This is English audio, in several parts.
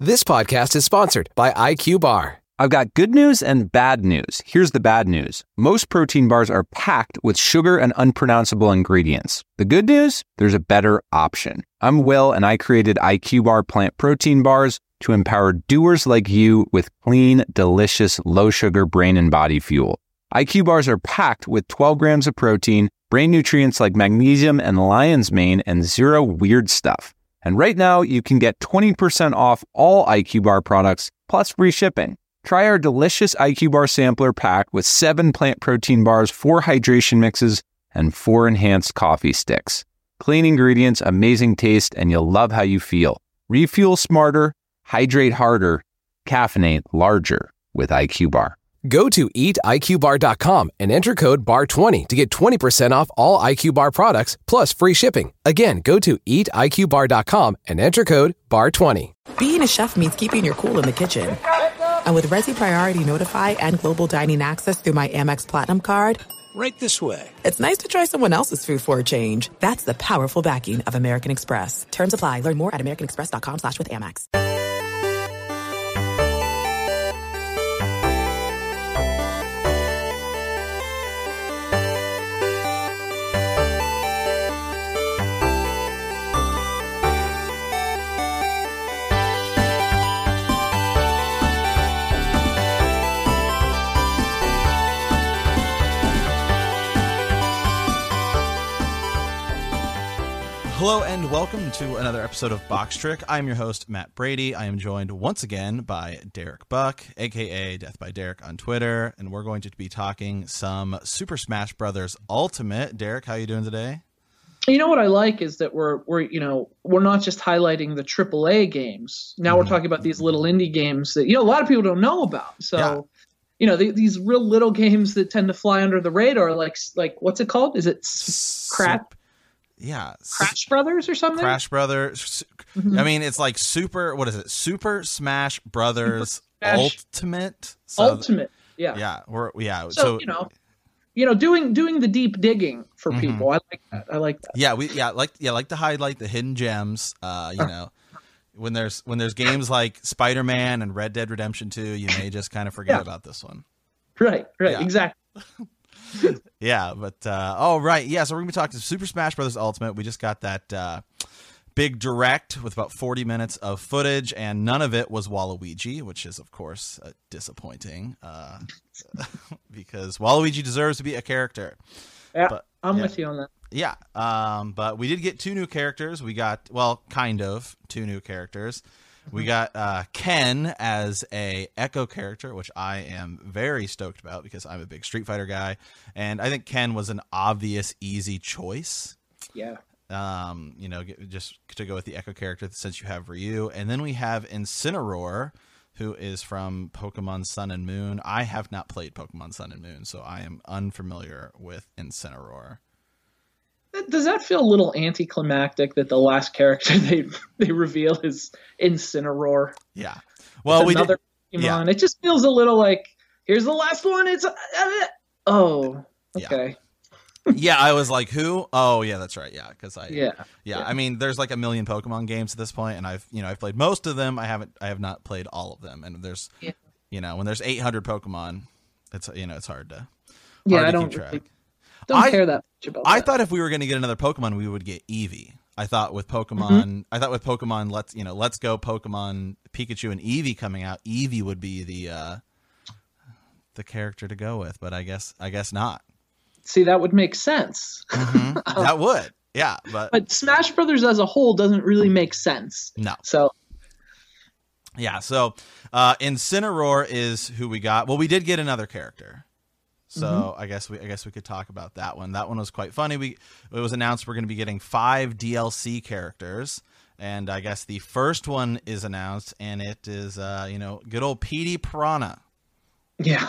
This podcast is sponsored by IQ Bar. I've got good news and bad news. Here's the bad news. Most protein bars are packed with sugar and unpronounceable ingredients. The good news? There's a better option. I'm Will, and I created IQ Bar plant protein bars to empower doers like you with clean, delicious, low-sugar brain and body fuel. IQ Bars are packed with 12 grams of protein, brain nutrients like magnesium and lion's mane, and zero weird stuff. And right now, you can get 20% off all IQ Bar products, plus free shipping. Try our delicious IQ Bar sampler pack with 7 plant protein bars, 4 hydration mixes, and 4 enhanced coffee sticks. Clean ingredients, amazing taste, and you'll love how you feel. Refuel smarter, hydrate harder, caffeinate larger with IQ Bar. Go to eatiqbar.com and enter code BAR20 to get 20% off all IQ Bar products, plus free shipping. Again, go to eatiqbar.com and enter code BAR20. Being a chef means keeping your cool in the kitchen. And with Resi Priority Notify and Global Dining Access through my Amex Platinum card, right this way. It's nice to try someone else's food for a change. That's the powerful backing of American Express. Terms apply. Learn more at americanexpress.com/withAmex. Hello and welcome to another episode of Box Trick. I'm your host, Matt Brady. I am joined once again by Derek Buck, aka Death by Derek on Twitter, and we're going to be talking some Super Smash Bros. Ultimate. Derek, how are you doing today? You know what I like is that we're not just highlighting the AAA games. Now we're talking about these little indie games that a lot of people don't know about. So, these real little games that tend to fly under the radar, like what's it called? Is it Crash Brothers or something? Crash Brothers. Mm-hmm. I mean, it's like Super Smash Brothers Ultimate. So, Ultimate. Yeah. Yeah. So doing the deep digging for people. I like that. Yeah. Like to highlight the hidden gems. When there's games like Spider-Man and Red Dead Redemption 2, you may just kind of forget about this one. Right. Yeah. Exactly. Yeah, but so we're gonna be talking Super Smash Bros. Ultimate. We just got that big direct with about 40 minutes of footage, and none of it was Waluigi, which is of course disappointing because Waluigi deserves to be a character. Yeah, I'm with you on that. Yeah, but we did get 2 new characters. We got kind of 2 new characters. We got Ken as a Echo character, which I am very stoked about because I'm a big Street Fighter guy, and I think Ken was an obvious, easy choice. Yeah. Just to go with the Echo character since you have Ryu, and then we have Incineroar, who is from Pokemon Sun and Moon. I have not played Pokemon Sun and Moon, so I am unfamiliar with Incineroar. Does that feel a little anticlimactic that the last character they reveal is Incineroar? Yeah. Well, it's another Pokemon. It just feels a little like, here's the last one. It's okay. Yeah, I was like, who? Oh, yeah, that's right. Yeah, because I mean, there's like a million Pokemon games at this point, and I've played most of them. I have not played all of them, and there's when there's 800 Pokemon, it's hard to keep track. Don't care that much about that. I thought if we were going to get another Pokemon, we would get Eevee. I thought with Pokemon, Let's Go Pokemon Pikachu and Eevee coming out, Eevee would be the character to go with, but I guess not. See, that would make sense. Mm-hmm. That would. Yeah, but Smash Brothers as a whole doesn't really make sense. No. So Incineroar is who we got. Well, we did get another character. So I guess we could talk about that one. That one was quite funny. It was announced we're going to be getting 5 DLC characters, and I guess the first one is announced, and it is good old Petey Piranha. Yeah.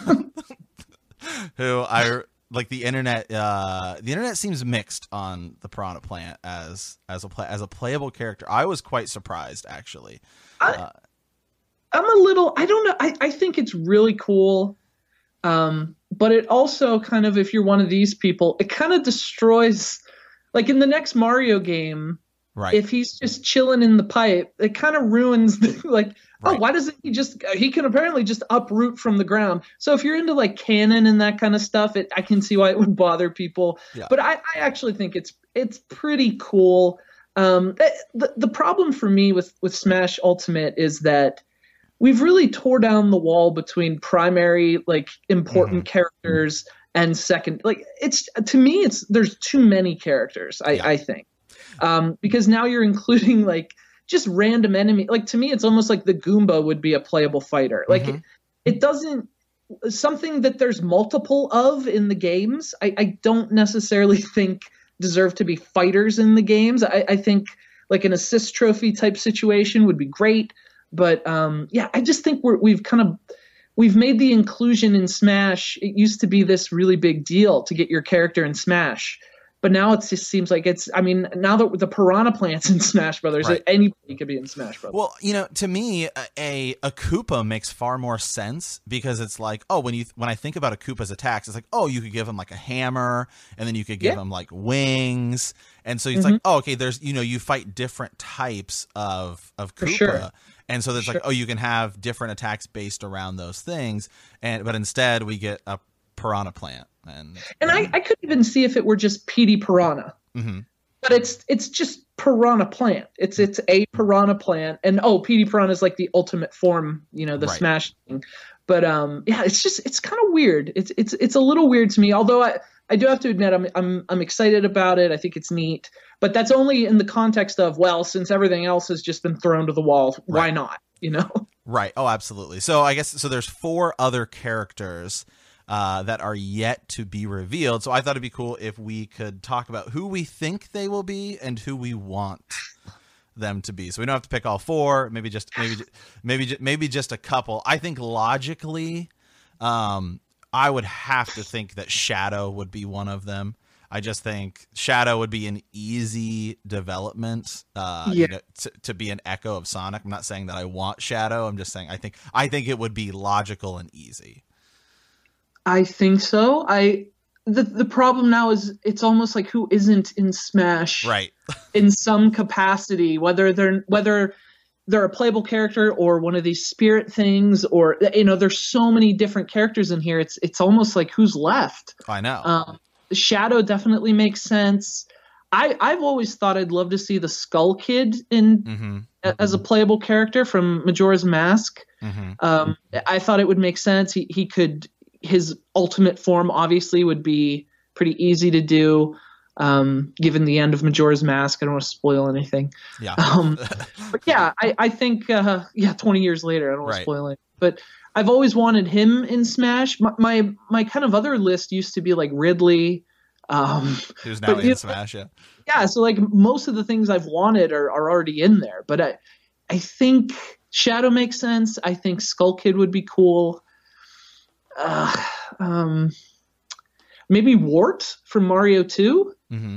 Who I like the internet. The internet seems mixed on the Piranha Plant as a playable character. I was quite surprised, actually. I'm a little. I don't know. I think it's really cool. But it also kind of, if you're one of these people, it kind of destroys, like in the next Mario game, Right. If he's just chilling in the pipe, it kind of ruins Right. oh, why doesn't he can apparently just uproot from the ground. So if you're into like canon and that kind of stuff, I can see why it would bother people. Yeah. But I actually think it's pretty cool. The problem for me with Smash Ultimate is that we've really tore down the wall between primary, like, important characters and second. Like, to me, there's too many characters. I think, because now you're including like just random enemy. Like, to me, it's almost like the Goomba would be a playable fighter. Like, it doesn't something that there's multiple of in the games. I don't necessarily think deserve to be fighters in the games. I think like an assist trophy type situation would be great. But I just think we've made the inclusion in Smash. It used to be this really big deal to get your character in Smash, but now it just seems like now that the Piranha Plant's in Smash Brothers, Right. Anybody could be in Smash Brothers. Well, to me, a Koopa makes far more sense because it's like, oh, when I think about a Koopa's attacks, it's like, oh, you could give him like a hammer, and then you could give him like wings, and so it's like, oh, okay, there's you fight different types of Koopa. For sure. And so there's like, oh, you can have different attacks based around those things, but instead we get a Piranha Plant, and I could even see if it were just PD Piranha, but it's just Piranha Plant. It's a Piranha Plant, and PD Piranha is like the ultimate form, the Right. Smash thing. But it's kind of weird. It's a little weird to me. Although I do have to admit I'm excited about it. I think it's neat. But that's only in the context of, well, since everything else has just been thrown to the wall, why not? Right. Oh, absolutely. So I guess there's 4 other characters that are yet to be revealed. So I thought it'd be cool if we could talk about who we think they will be and who we want them to be. So we don't have to pick all 4. Maybe just a couple. I think logically, I would have to think that Shadow would be one of them. I just think Shadow would be an easy development to be an echo of Sonic. I'm not saying that I want Shadow. I'm just saying I think it would be logical and easy. I think so. The problem now is it's almost like who isn't in Smash, Right. in some capacity, whether they're a playable character or one of these spirit things, or there's so many different characters in here. It's almost like who's left. I know. Shadow definitely makes sense. I've always thought I'd love to see the Skull Kid as a playable character from Majora's Mask. I thought it would make sense. His ultimate form obviously would be pretty easy to do, given the end of Majora's Mask. I don't want to spoil anything. Yeah. But yeah, I think 20 years later, I don't want to Right. spoil it. But I've always wanted him in Smash. My kind of other list used to be like Ridley. Who's now in Smash? Yeah. Yeah, so like most of the things I've wanted are already in there. But I think Shadow makes sense. I think Skull Kid would be cool. Maybe Wart from Mario 2.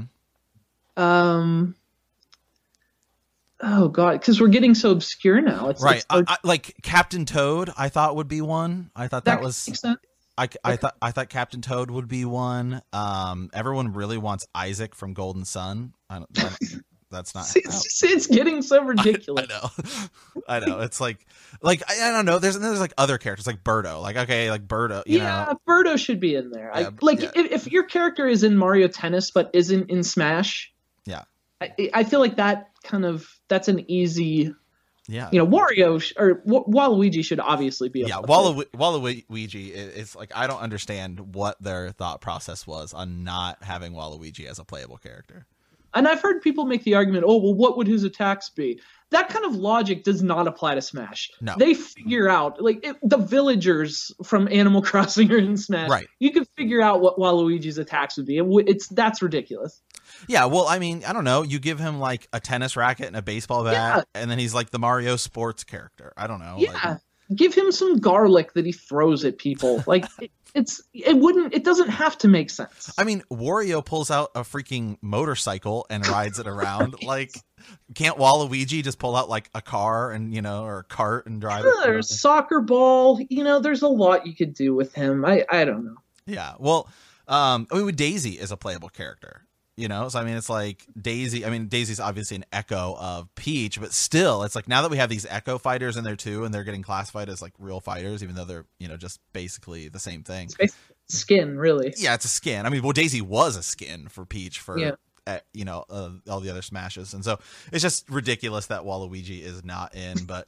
Oh god, because we're getting so obscure now. It's Right. I like Captain Toad. I thought would be one. I thought that was. makes sense. I thought Captain Toad would be one. Everyone really wants Isaac from Golden Sun. That's not. It's getting so ridiculous. I know. It's like I don't know. There's like other characters like Birdo. Like, okay, like Birdo. You know? Birdo should be in there. Yeah, If your character is in Mario Tennis but isn't in Smash, yeah, I feel like that's an easy. Yeah. Wario or Waluigi should obviously be. Waluigi. It's like I don't understand what their thought process was on not having Waluigi as a playable character. And I've heard people make the argument, oh, well, what would his attacks be? That kind of logic does not apply to Smash. No. They figure out, the villagers from Animal Crossing are in Smash. Right. You can figure out what Waluigi's attacks would be. That's ridiculous. Yeah, well, I mean, I don't know. You give him like a tennis racket and a baseball bat, and then he's like the Mario sports character. I don't know. Yeah. Give him some garlic that he throws at people. It doesn't have to make sense. I mean, Wario pulls out a freaking motorcycle and rides it around. Like, can't Waluigi just pull out like a car and or a cart and drive it? Or a soccer ball. There's a lot you could do with him. I don't know. Yeah. Well, I mean, Daisy is a playable character. You know, so I mean, it's like Daisy. I mean, Daisy's obviously an echo of Peach, but still, it's like now that we have these echo fighters in there too, and they're getting classified as like real fighters, even though they're, you know, just basically the same thing. Skin, really. Yeah, it's a skin. I mean, well, Daisy was a skin for Peach for, you know, all the other Smashes, and so it's just ridiculous that Waluigi is not in. But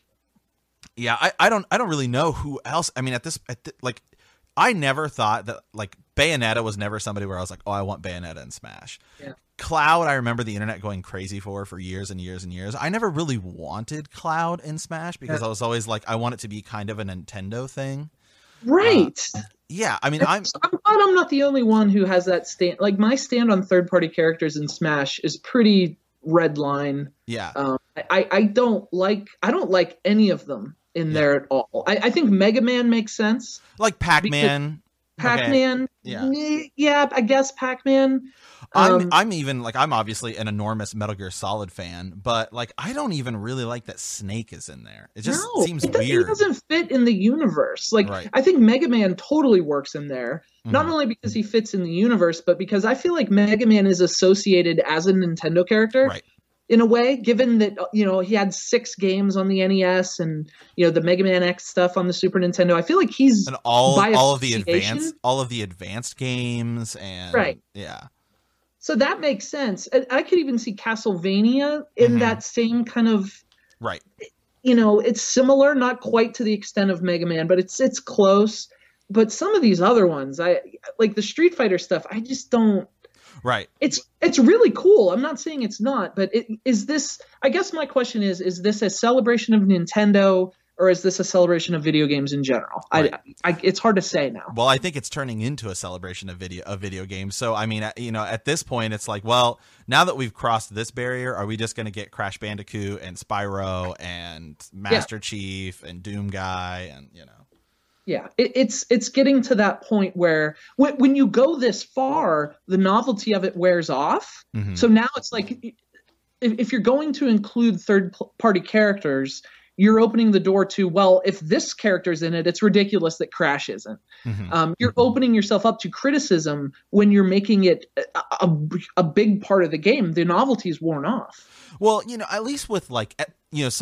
yeah, I don't really know who else. I mean, like, I never thought that like Bayonetta was never somebody where I was like, oh, I want Bayonetta in Smash. Yeah. Cloud, I remember the internet going crazy for years and years and years. I never really wanted Cloud in Smash because I was always like, I want it to be kind of a Nintendo thing. Right. Yeah. I mean, I'm glad I'm not the only one who has that stand. Like, my stand on third-party characters in Smash is pretty red line. Yeah. I don't like any of them in there at all. I think Mega Man makes sense. Like Pac-Man. Pac-Man. Okay. Yeah, I guess Pac-Man. I'm even like, I'm obviously an enormous Metal Gear Solid fan, but like, I don't even really like that Snake is in there. It just seems weird. He doesn't fit in the universe. Like, right. I think Mega Man totally works in there, not only because he fits in the universe, but because I feel like Mega Man is associated as a Nintendo character. Right. In a way, given that, you know, he had 6 games on the NES and, you know, the Mega Man X stuff on the Super Nintendo. I feel like he's and all of the advanced games and right. Yeah. So that makes sense. And I could even see Castlevania in that same kind of right. You know, it's similar, not quite to the extent of Mega Man, but it's close. But some of these other ones, I like the Street Fighter stuff. I just don't. Right. It's really cool. I'm not saying it's not, but is this, I guess my question is this a celebration of Nintendo or is this a celebration of video games in general? Right. It's hard to say now. Well, I think it's turning into a celebration of video games. So, I mean, you know, at this point, it's like, well, now that we've crossed this barrier, are we just going to get Crash Bandicoot and Spyro and Master Chief and Doom Guy and, you know. Yeah, it's getting to that point where when you go this far, the novelty of it wears off. So now it's like if you're going to include third-party characters, you're opening the door to, well, if this character's in it, it's ridiculous that Crash isn't. You're opening yourself up to criticism when you're making it a big part of the game. The novelty's worn off. Well, you know, at least with like, you know,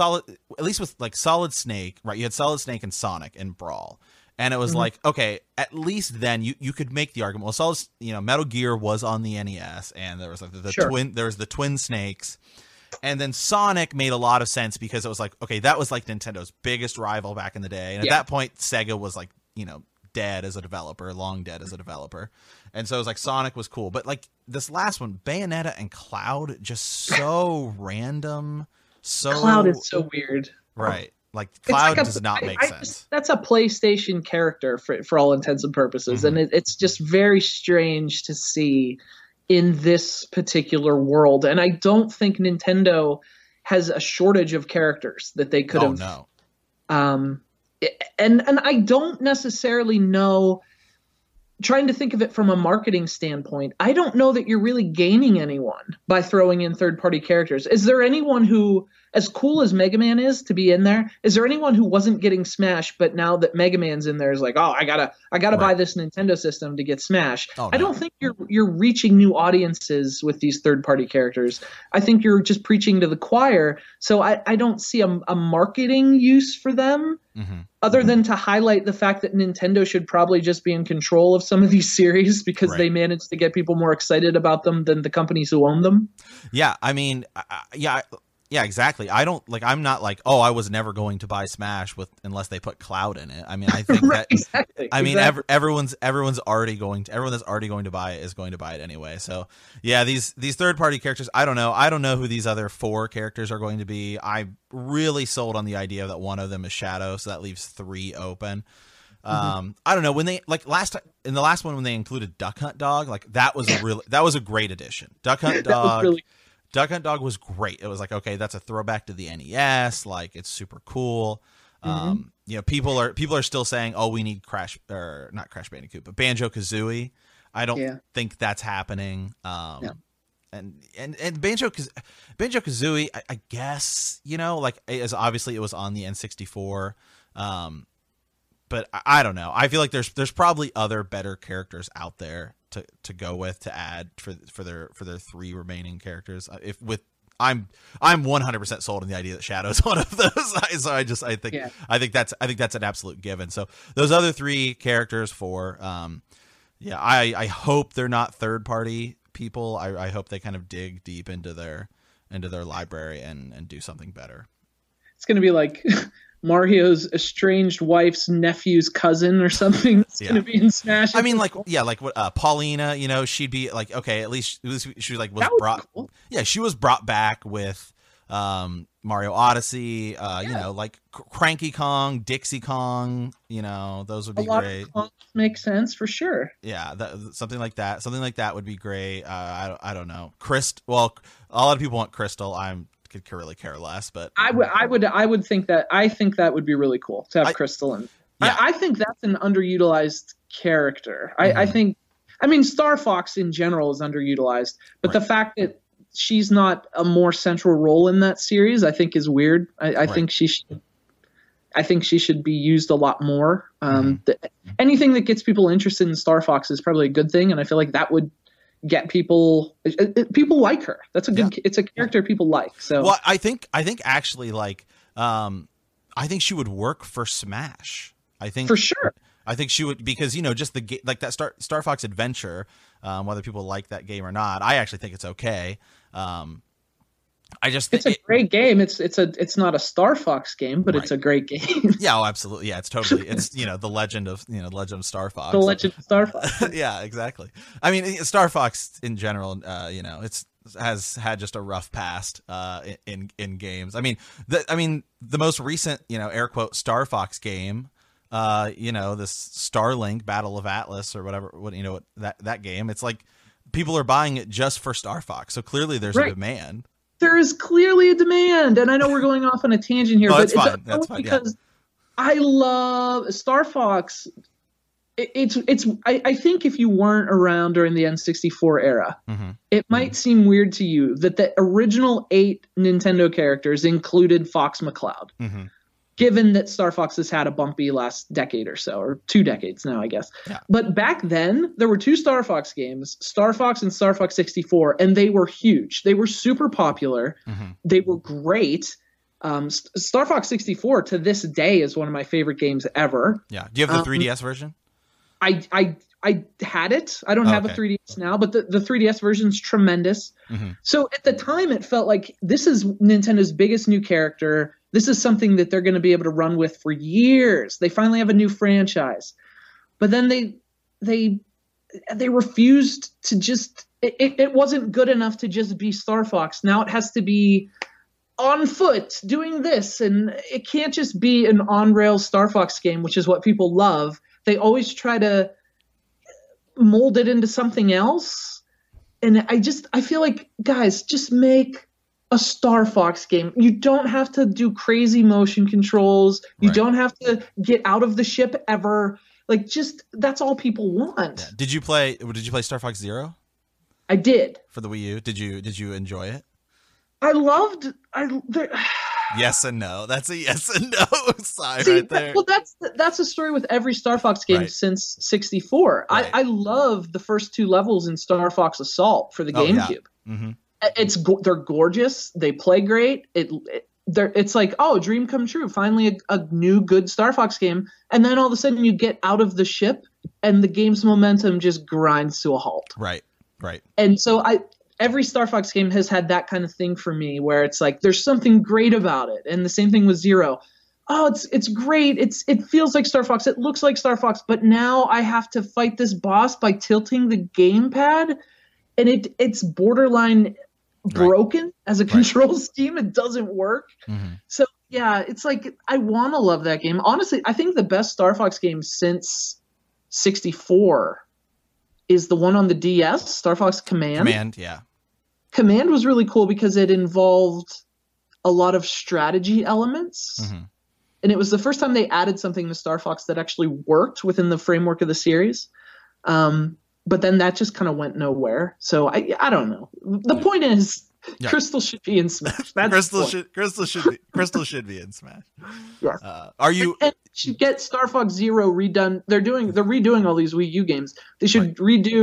Solid Snake, right? You had Solid Snake and Sonic in Brawl. And it was like, okay, at least then you could make the argument. Well, Solid, you know, Metal Gear was on the NES, and there was like the twin snakes, and then Sonic made a lot of sense because it was like, okay, that was like Nintendo's biggest rival back in the day, and at that point, Sega was like, you know, dead as a developer, long dead as a developer, and so it was like Sonic was cool, but like this last one, Bayonetta and Cloud, just so random. So Cloud is so weird, right? Like Cloud does not make sense. That's a PlayStation character for all intents and purposes, and it's just very strange to see in this particular world. And I don't think Nintendo has a shortage of characters that they could have. Oh no. And I don't necessarily know. Trying to think of it from a marketing standpoint, I don't know that you're really gaining anyone by throwing in third-party characters. Is there anyone who, as cool as Mega Man is to be in there, is there anyone who wasn't getting Smash, but now that Mega Man's in there is like, oh, I gotta buy this Nintendo system to get Smash? Oh, no. I don't think you're reaching new audiences with these third-party characters. I think you're just preaching to the choir. So I don't see a marketing use for them. Other than to highlight the fact that Nintendo should probably just be in control of some of these series because they managed to get people more excited about them than the companies who own them. Yeah, I mean, yeah, exactly. I'm not like, oh, I was never going to buy Smash unless they put Cloud in it. I mean, I think that exactly. I mean, everyone's already going to, everyone that's already going to buy it is going to buy it anyway. So yeah, these third party characters, I don't know who these other 4 characters are going to be. I really sold on the idea that one of them is Shadow, so that leaves 3 open. I don't know, when they like in the last one when they included Duck Hunt Dog, like that was a great addition. Duck Hunt Dog. Duck Hunt Dog was great. It was like, okay, that's a throwback to the NES. Like, it's super cool. You know, people are still saying, oh, we need not Crash Bandicoot, but Banjo-Kazooie. I don't think that's happening. And Banjo-Kazooie, I guess, you know, like, as obviously it was on the N64. But I don't know. I feel like there's probably other better characters out there to go with to add for their 3 remaining characters. I'm 100% sold on the idea that Shadow's one of those. So I think that's an absolute given. So those other 3 characters I hope they're not third party people. I hope they kind of dig deep into their library and do something better. It's going to be like Mario's estranged wife's nephew's cousin or something. It's going to be in Smash. I mean, like what Paulina, she'd be like, okay, at least she was brought. Cool. Yeah, she was brought back with Mario Odyssey. Like Cranky Kong, Dixie Kong. Those would be great. Makes sense for sure. Yeah, something like that. Something like that would be great. I don't know. Well, a lot of people want Crystal. Could really care less, but I would think that. I think that would be really cool to have Crystal in. Yeah. I think that's an underutilized character. I think, Star Fox in general is underutilized, but the fact that she's not a more central role in that series, I think is weird. I think she should be used a lot more. Anything that gets people interested in Star Fox is probably a good thing, and I feel like that would get people like her. That's a good it's a character people like. So well, I think actually I think she would work for Smash. I think for sure. I think she would, because just the like that Star Fox Adventure, whether people like that game or not, I actually think it's okay. I just think it's a great game. It's not a Star Fox game, but it's a great game. Yeah, absolutely. Yeah, it's totally. It's the legend of Legend of Star Fox. The Legend of Star Fox. Yeah, exactly. I mean, Star Fox in general, has had just a rough past in games. I mean, the most recent air quote Star Fox game, this Starlink Battle of Atlas or whatever. What that game? It's like people are buying it just for Star Fox. So clearly there's a demand. There is clearly a demand, and I know we're going off on a tangent here, but that's fine. Because I love Star Fox. I think if you weren't around during the N64 era, it might seem weird to you that the original 8 Nintendo characters included Fox McCloud. Given that Star Fox has had a bumpy last decade or so, or 2 decades now, I guess. Yeah. But back then, there were 2 Star Fox games, Star Fox and Star Fox 64, and they were huge. They were super popular. They were great. Star Fox 64 to this day is one of my favorite games ever. Yeah. Do you have the 3DS version? I had it. I don't have a 3DS now, but the 3DS version is tremendous. So at the time, it felt like this is Nintendo's biggest new character. This is something that they're going to be able to run with for years. They finally have a new franchise, but then they refused to just. It wasn't good enough to just be Star Fox. Now it has to be on foot doing this, and it can't just be an on-rails Star Fox game, which is what people love. They always try to mold it into something else, and I feel like, guys, just make a Star Fox game. You don't have to do crazy motion controls. You don't have to get out of the ship ever. Like, just that's all people want. Yeah. Did you play Star Fox Zero? I did. For the Wii U. Did you enjoy it? I loved. Yes and no. That's a yes and no sign right there. Well, that's the story with every Star Fox game since 64. Right. I love the first 2 levels in Star Fox Assault for the GameCube. They're gorgeous. They play great. It's like, oh, dream come true. Finally, a new good Star Fox game. And then all of a sudden, you get out of the ship, and the game's momentum just grinds to a halt. Right. And so every Star Fox game has had that kind of thing for me, where it's like there's something great about it. And the same thing with Zero. Oh, it's great. It feels like Star Fox. It looks like Star Fox. But now I have to fight this boss by tilting the gamepad, and it's borderline broken as a control scheme. It doesn't work. So yeah, it's like I want to love that game. Honestly, I think the best Star Fox game since 64 is the one on the DS, Star Fox Command. Command was really cool because it involved a lot of strategy elements. And it was the first time they added something to Star Fox that actually worked within the framework of the series. But then that just kind of went nowhere. So I don't know. The point is, Crystal should be in Smash. Crystal should be in Smash. Yeah. Are you? And should get Star Fox Zero redone. They're redoing all these Wii U games. They should redo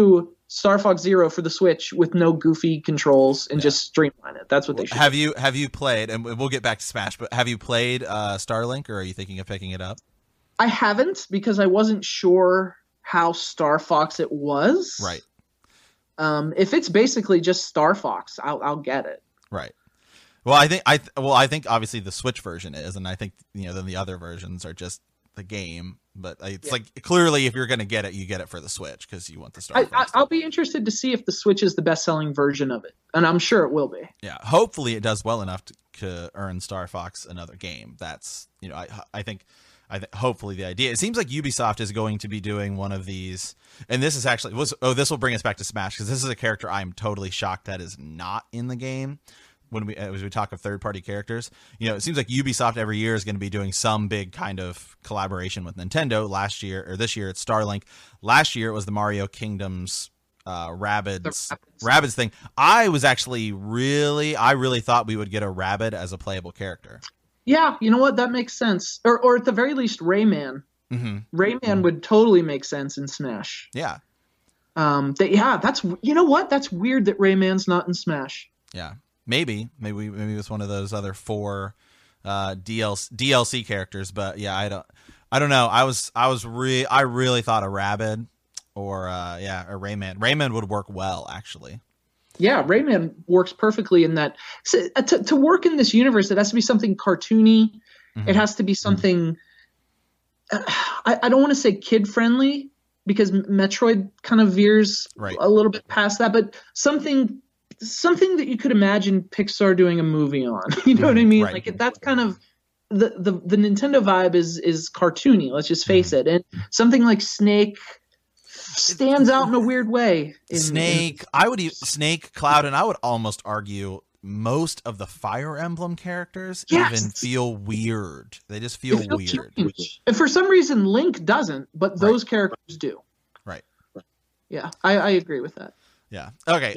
Star Fox Zero for the Switch with no goofy controls and just streamline it. That's what they should. Have you played? And we'll get back to Smash, but have you played Starlink, or are you thinking of picking it up? I haven't, because I wasn't sure how Star Fox it was. Right. If it's basically just Star Fox, I'll get it. Right. Well, I think obviously the Switch version is, and I think then the other versions are just the game. But it's like, clearly, if you're going to get it, you get it for the Switch because you want the Star Fox. I'll be interested to see if the Switch is the best-selling version of it, and I'm sure it will be. Yeah, hopefully it does well enough to earn Star Fox another game. That's I think hopefully the idea. It seems like Ubisoft is going to be doing one of these, and this is actually this will bring us back to Smash, because this is a character I'm totally shocked that is not in the game. As we talk of third-party characters, it seems like Ubisoft every year is going to be doing some big kind of collaboration with Nintendo. This year it's Starlink. Last year it was the Mario Kingdoms Rabbids thing. I really thought we would get a Rabbid as a playable character. Yeah, you know what? That makes sense. Or at the very least, Rayman. Mm-hmm. Rayman would totally make sense in Smash. Yeah. That's That's weird that Rayman's not in Smash. Yeah. Maybe it's one of those other 4 DLC characters, but yeah, I don't know. I really thought a Rabbid or Rayman. Rayman would work well, actually. Yeah, Rayman works perfectly in that. So, to work in this universe, it has to be something cartoony. Mm-hmm. It has to be something. I don't want to say kid friendly, because Metroid kind of veers a little bit past that, but something that you could imagine Pixar doing a movie on. You know what I mean? Right. Like, that's kind of the Nintendo vibe is cartoony. Let's just face it. And something like Snake stands out in a weird way. Snake, Cloud, and I would almost argue most of the Fire Emblem characters even feel weird. They just feel weird. Strange. And for some reason, Link doesn't, but those characters do. Right. Yeah, I agree with that. Yeah. Okay.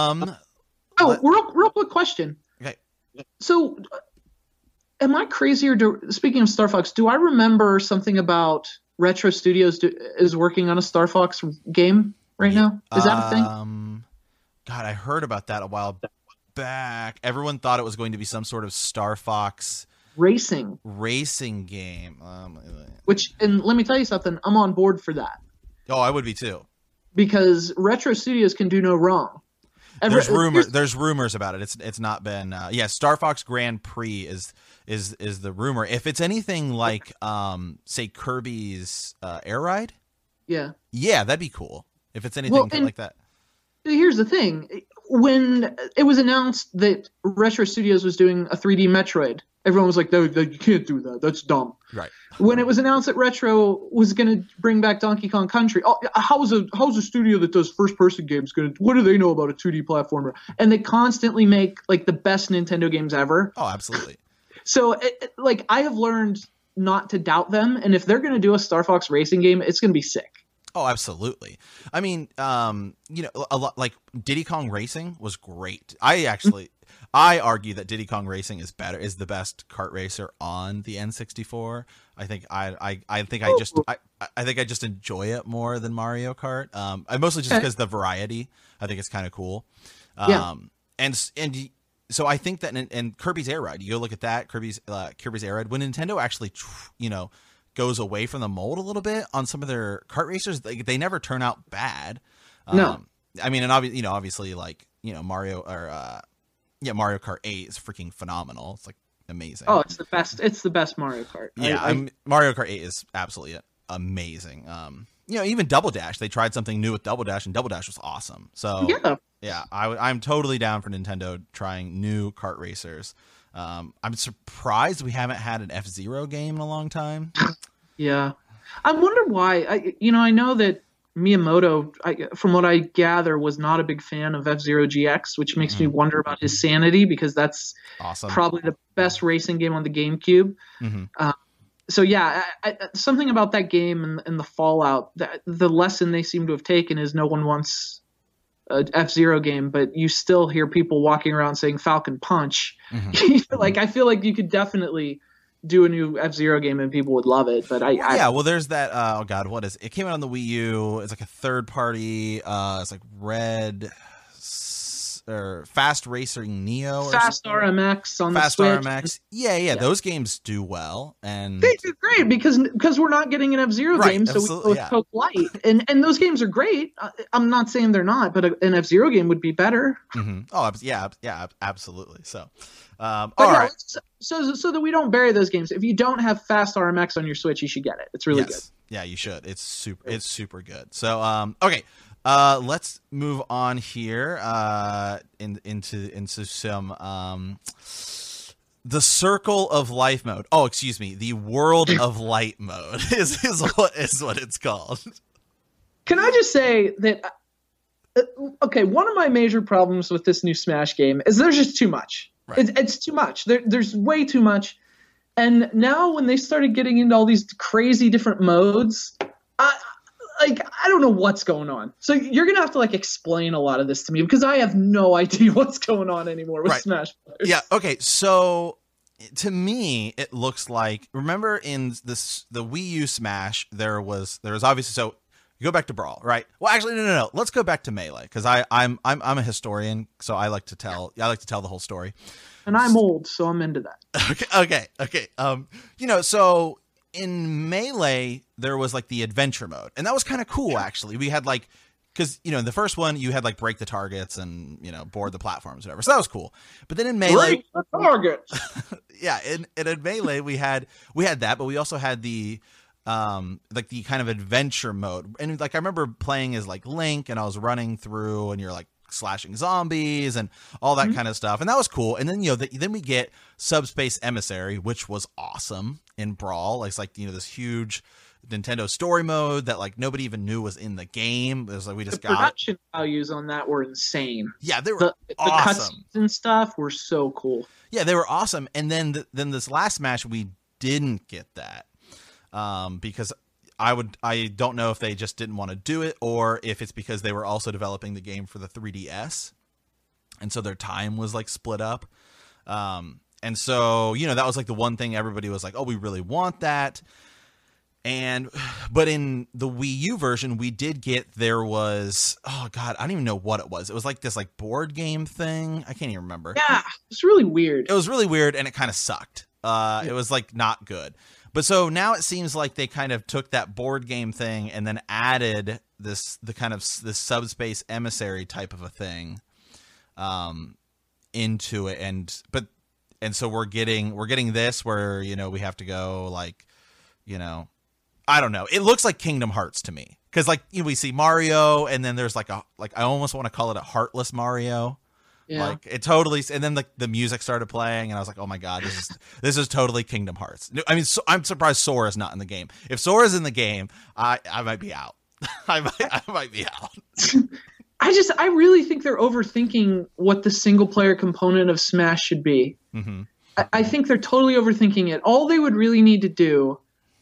Real quick question. Okay. So, am I crazy, or speaking of Star Fox, do I remember something about Retro Studios is working on a Star Fox game right now? Is that a thing? God, I heard about that a while back. Everyone thought it was going to be some sort of Star Fox racing game. And let me tell you something, I'm on board for that. Oh, I would be too. Because Retro Studios can do no wrong. There's rumors about it. It's not been Star Fox Grand Prix is the rumor. If it's anything like say Kirby's Air Ride, that'd be cool. If it's anything like that. Here's the thing: when it was announced that Retro Studios was doing a 3D Metroid, everyone was like, "No, you can't do that. That's dumb." Right. When it was announced that Retro was going to bring back Donkey Kong Country, how's a studio that does first-person games going to? What do they know about a 2D platformer? And they constantly make like the best Nintendo games ever. Oh, absolutely. So, I have learned not to doubt them, and if they're going to do a Star Fox racing game, it's going to be sick. Oh, absolutely. I mean, a lot like Diddy Kong Racing was great. I argue that Diddy Kong Racing is the best kart racer on the N64. I think I just enjoy it more than Mario Kart. Mostly just because the variety. I think it's kind of cool. And so I think that and Kirby's Air Ride. You go look at that Kirby's Air Ride. When Nintendo actually goes away from the mold a little bit on some of their kart racers, they never turn out bad. No. I mean, and obviously Mario Mario Kart 8 is freaking phenomenal. It's like amazing. Oh, it's the best. It's the best Mario Kart. Yeah, Mario Kart 8 is absolutely amazing. Even Double Dash. They tried something new with Double Dash, and Double Dash was awesome. So I'm totally down for Nintendo trying new kart racers. I'm surprised we haven't had an F-Zero game in a long time. Yeah, I wonder why. I know that Miyamoto, from what I gather, was not a big fan of F-Zero GX, which makes me wonder about his sanity, because that's awesome. Probably the best racing game on the GameCube. Mm-hmm. Something about that game and the fallout, the lesson they seem to have taken is no one wants a F-Zero game, but you still hear people walking around saying Falcon Punch. Mm-hmm. I feel like you could definitely do a new F-Zero game and people would love it. But well, there's that. Oh God, what is it? It came out on the Wii U. It's like a third party. It's like Red or Fast Racing Neo. Fast RMX on Fast the Switch. RMX. Yeah. Those games do well, and they do great because we're not getting an F-Zero game, so we go with Coke Light, and those games are great. I'm not saying they're not, but an F-Zero game would be better. Mm-hmm. Oh yeah, absolutely. So, all right. So that we don't bury those games. If you don't have Fast RMX on your Switch, you should get it. It's really good. Yeah, you should. It's super good. So, okay. Let's move on here into some the Circle of Life mode. Oh, excuse me, the World of Light mode is what it's called. Can I just say that? Okay, one of my major problems with this new Smash game is there's just too much. Right. It's too much. There's way too much, and now when they started getting into all these crazy different modes, I don't know what's going on. So you're going to have to explain a lot of this to me because I have no idea what's going on anymore with Smash Brothers. Yeah. Okay. So to me, it looks like, remember in the Wii U Smash, there was obviously, so you go back to Brawl, right? Well, actually, no. Let's go back to Melee because I'm a historian. So I like to tell the whole story. And I'm old, so I'm into that. Okay. So in Melee, there was the adventure mode, and that was kind of cool, actually. We had because in the first one you had break the targets and board the platforms, whatever. So that was cool. But then in Melee, break the targets. Yeah, in Melee we had that, but we also had the the kind of adventure mode, and I remember playing as Link, and I was running through, and you're slashing zombies and all that kind of stuff, and that was cool. And then then we get Subspace Emissary, which was awesome in Brawl. It's this huge Nintendo story mode that nobody even knew was in the game. It was we just got production values on that were insane. Yeah, they were awesome. The cutscenes and stuff were so cool. Yeah, they were awesome. And then this last Smash we didn't get that because I don't know if they just didn't want to do it or if it's because they were also developing the game for the 3DS, and so their time was split up. And so that was the one thing everybody was oh, we really want that. But in the Wii U version, we did get, there was, oh God, I don't even know what it was. It was this board game thing. I can't even remember. Yeah, it's really weird. It was really weird, and it kind of sucked. It was not good. But so now it seems like they kind of took that board game thing and then added this Subspace Emissary type of a thing into it, and so we're getting this where we have to go I don't know. It looks like Kingdom Hearts to me because we see Mario, and then there's I almost want to call it a heartless Mario. Yeah. It totally, and then the music started playing, and I was oh my God, this is totally Kingdom Hearts. I mean, I'm surprised Sora's not in the game. If Sora's in the game, I might be out. I might be out. I really think they're overthinking what the single player component of Smash should be. Mm-hmm. I think they're totally overthinking it. All they would really need to do,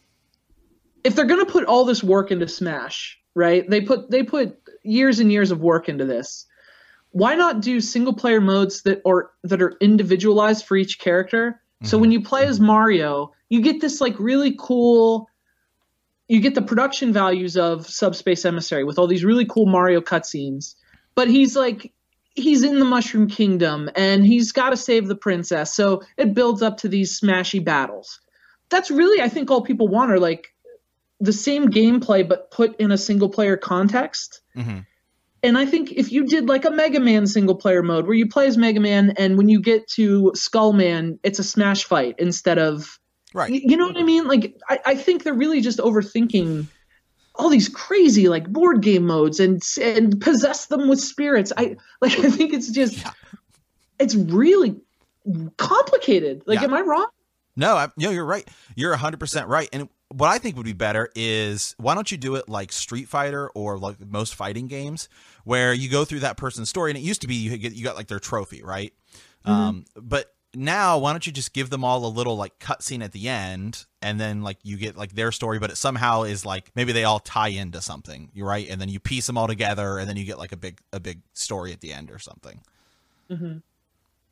if they're going to put all this work into Smash, right? They put years and years of work into this. Why not do single player modes that are individualized for each character? Mm-hmm. So when you play as Mario, you get this really cool, you get the production values of Subspace Emissary with all these really cool Mario cutscenes, but he's in the Mushroom Kingdom and he's got to save the princess. So it builds up to these smashy battles. That's really, I think, all people want are the same gameplay, but put in a single player context. Mm-hmm. And I think if you did a Mega Man single player mode where you play as Mega Man, and when you get to Skullman, it's a Smash fight instead of, right. You know what I mean? I think they're really just overthinking all these crazy board game modes and possess them with spirits. I think it's just, it's really complicated. Am I wrong? No, you're right. You're 100% right. And what I think would be better is, why don't you do it like Street Fighter or most fighting games, where you go through that person's story, and it used to be you got their trophy, right? Mm-hmm. But now, why don't you just give them all a little cutscene at the end, and then you get their story, but it somehow is maybe they all tie into something, you're right, and then you piece them all together, and then you get a big story at the end or something. Mm-hmm.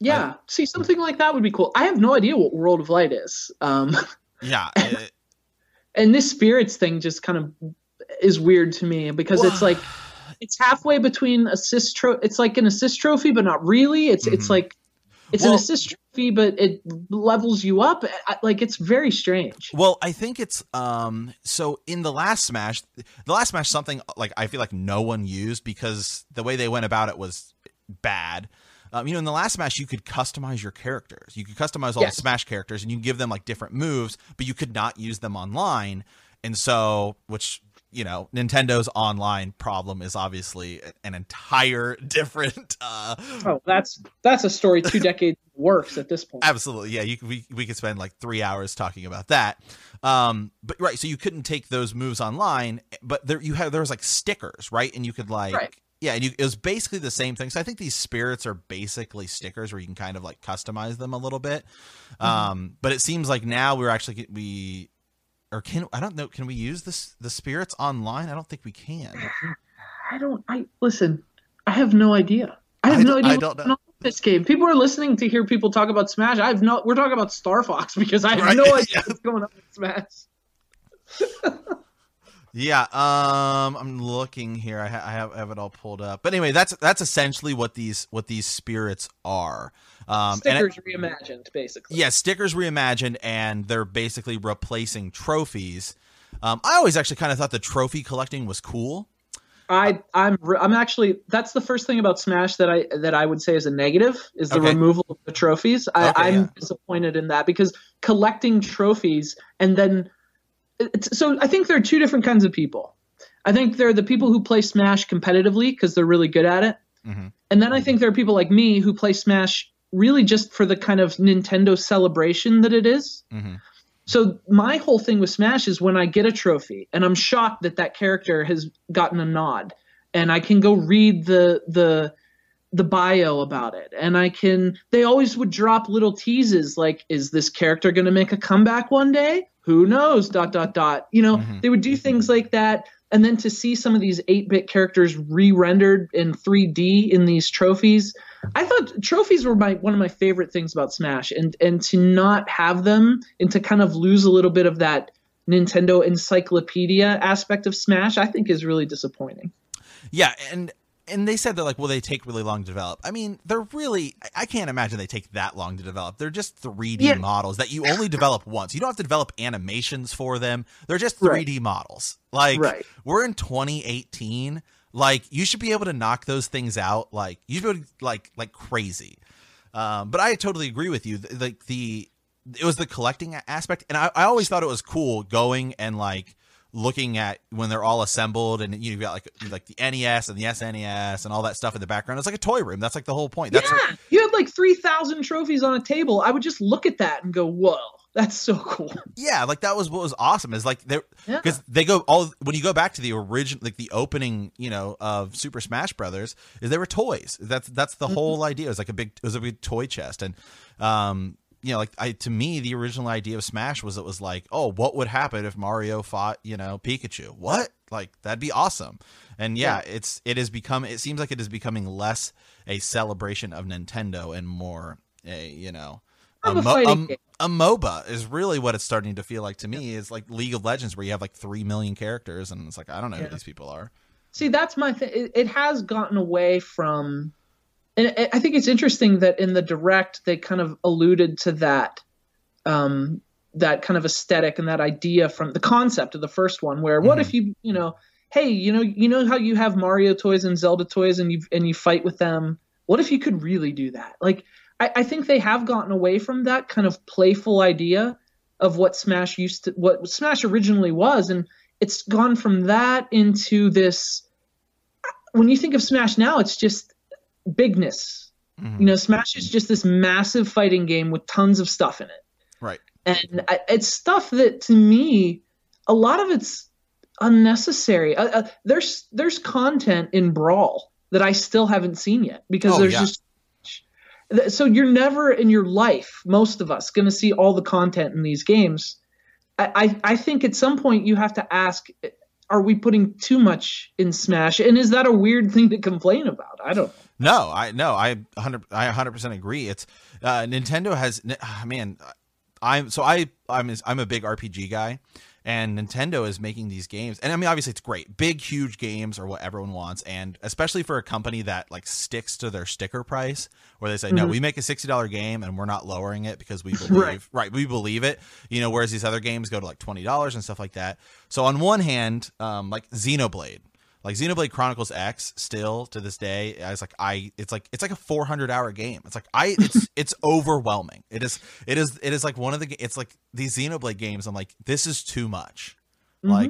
Yeah, see, something like that would be cool. I have no idea what World of Light is. Yeah. And this spirits thing just kind of is weird to me because it's like it's halfway between assist it's like an assist trophy, but not really. It's like it's an assist trophy, but it levels you up. Like, it's very strange. Well, I think it's so in the last Smash, something like I feel like no one used because the way they went about it was bad. In the last Smash, you could customize your characters. You could customize all the Smash characters, and you can give them like different moves, but you could not use them online. And so, which, Nintendo's online problem is obviously an entire different. That's a story 2 decades works at this point. Absolutely, yeah. We could spend like 3 hours talking about that. But right, so you couldn't take those moves online, but there was like stickers, right? And you could like. Right. Yeah, and it was basically the same thing. So I think these spirits are basically stickers where you can kind of like customize them a little bit. But it seems like now can we use the spirits online? I don't think we can. Listen, I have no idea. I have no idea I don't know this game. People are listening to hear people talk about Smash. We're talking about Star Fox because I have no idea what's going on with Smash. Yeah, I'm looking here. I have it all pulled up. But anyway, that's essentially what these spirits are. Stickers reimagined, basically. Yeah, stickers reimagined, and they're basically replacing trophies. I always actually kind of thought the trophy collecting was cool. I'm actually, that's the first thing about Smash that I would say is a negative is the removal of the trophies. I'm disappointed in that because collecting trophies and then. So I think there are 2 different kinds of people. I think there are the people who play Smash competitively because they're really good at it. Mm-hmm. And then I think there are people like me who play Smash really just for the kind of Nintendo celebration that it is. Mm-hmm. So my whole thing with Smash is when I get a trophy and I'm shocked that character has gotten a nod and I can go read the bio about it. And they always would drop little teases like, is this character going to make a comeback one day? Who knows, ... They would do things like that. And then to see some of these 8-bit characters re-rendered in 3D in these trophies, I thought trophies were one of my favorite things about Smash. And to not have them and to kind of lose a little bit of that Nintendo encyclopedia aspect of Smash, I think is really disappointing. Yeah, and they said that they take really long to develop. I mean, I can't imagine they take that long to develop. They're just 3D models that you only develop once. You don't have to develop animations for them. They're just 3D models. We're in 2018. You should be able to knock those things out. You should be able to, like crazy. But I totally agree with you. It was the collecting aspect. And I always thought it was cool going and looking at when they're all assembled and you've got like the NES and the SNES and all that stuff in the background. It's like a toy room. That's like the whole point. You had 3,000 trophies on a table. I would just look at that and go, whoa, that's so cool. Yeah. That was what was awesome is because they go when you go back to the original, the opening, of Super Smash Brothers is they were toys. That's the whole idea. It was a big toy chest. And, to me, the original idea of Smash was what would happen if Mario fought, Pikachu? What? That'd be awesome. And it seems like it is becoming less a celebration of Nintendo and more a MOBA is really what it's starting to feel like to me. Is like League of Legends where you have 3 million characters and it's I don't know who these people are. See, that's my thing. It has gotten away from. And I think it's interesting that in the Direct they kind of alluded to that kind of aesthetic and that idea from the concept of the first one, where what if you hey, you know how you have Mario toys and Zelda toys and you fight with them? What if you could really do that? I think they have gotten away from that kind of playful idea of what Smash originally was, and it's gone from that into this. When you think of Smash now, it's just bigness. Smash is just this massive fighting game with tons of stuff in it. Right. And it's stuff that to me, a lot of it's unnecessary. There's content in Brawl that I still haven't seen yet because just. So you're never in your life, most of us, going to see all the content in these games. I think at some point you have to ask, are we putting too much in Smash? And is that a weird thing to complain about? I don't know. No, I 100% agree. It's Nintendo has man. I'm a big RPG guy, and Nintendo is making these games, and I mean obviously it's great, big huge games are what everyone wants, and especially for a company that like sticks to their sticker price, where they say no, we make a $60 game and we're not lowering it because we believe we believe it, whereas these other games go to like $20 and stuff like that. So on one hand, like Xenoblade. Like Xenoblade Chronicles X, still to this day, it's like a 400-hour game. It's like it's overwhelming. It is like one of the it's like these Xenoblade games. I'm like, this is too much. Like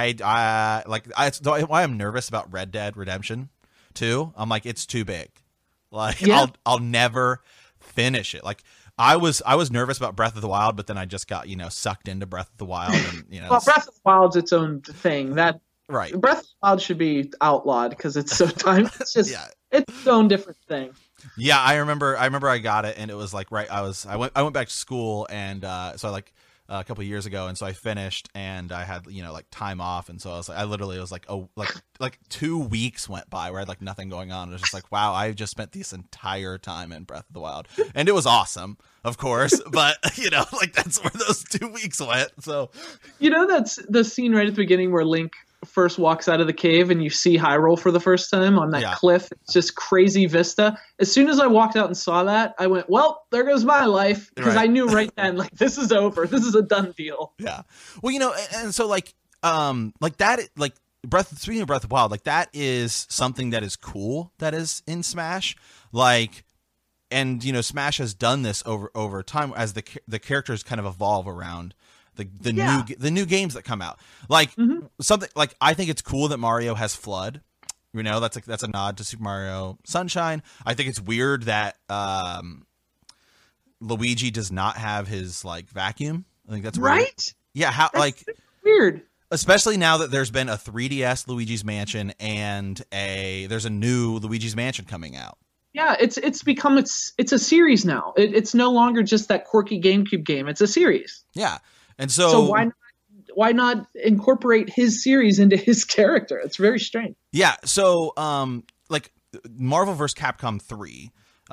it's why I'm nervous about Red Dead Redemption 2. I'm like, it's too big. Like I'll never finish it. Like I was nervous about Breath of the Wild, but then I just got sucked into Breath of the Wild, and well, Breath of the Wild's its own thing. That. Right. Breath of the Wild should be outlawed because it's so time. It's just it's its own different thing. Yeah, I remember I got it, and it was like I went back to school, and so like a couple of years ago, and so I finished, and I had like time off, and so I was like 2 weeks went by where I had like nothing going on. It was just like, wow, I just spent this entire time in Breath of the Wild, and it was awesome, of course, but like that's where those 2 weeks went. So that's the scene right at the beginning where Link first walks out of the cave and you see Hyrule for the first time on that cliff. It's just crazy vista. As soon as I walked out and saw that, I went, well, there goes my life, because I knew right then, like, this is over. This is a done deal. Yeah. Well, and so like that, like speaking of Breath of the Wild, like that is something that is cool that is in Smash, like, and Smash has done this over time as the characters kind of evolve around the new games that come out, like something like, I think it's cool that Mario has Flood. That's a nod to Super Mario Sunshine. I think it's weird that Luigi does not have his like vacuum. I think that's right. Weird. Yeah, how that's like weird. Especially now that there's been a 3DS Luigi's Mansion and there's a new Luigi's Mansion coming out. Yeah, it's become it's a series now. It's no longer just that quirky GameCube game. It's a series. Yeah. And so why not incorporate his series into his character? It's very strange. Yeah. So like Marvel vs. Capcom 3,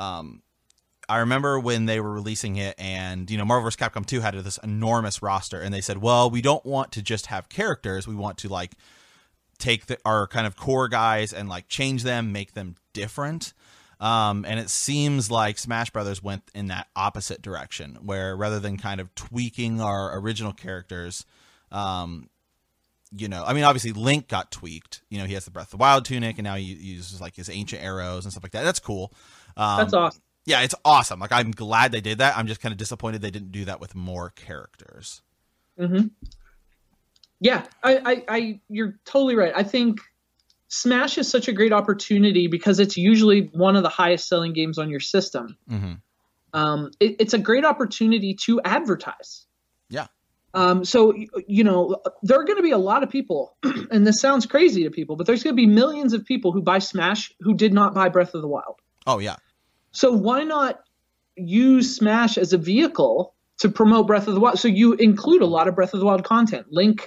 I remember when they were releasing it, and Marvel vs. Capcom 2 had this enormous roster, and they said, well, we don't want to just have characters. We want to like take our kind of core guys and like change them, make them different. And it seems like Smash Brothers went in that opposite direction, where rather than kind of tweaking our original characters, I mean, obviously Link got tweaked. He has the Breath of the Wild tunic, and now he uses like his ancient arrows and stuff like that. That's cool. That's awesome. Yeah, it's awesome. Like, I'm glad they did that. I'm just kind of disappointed they didn't do that with more characters. Mm-hmm. Yeah, I you're totally right. I think Smash is such a great opportunity because it's usually one of the highest selling games on your system. Mm-hmm. It's a great opportunity to advertise. Yeah. So, there are going to be a lot of people, and this sounds crazy to people, but there's going to be millions of people who buy Smash who did not buy Breath of the Wild. Oh, yeah. So why not use Smash as a vehicle to promote Breath of the Wild? So you include a lot of Breath of the Wild content. Link,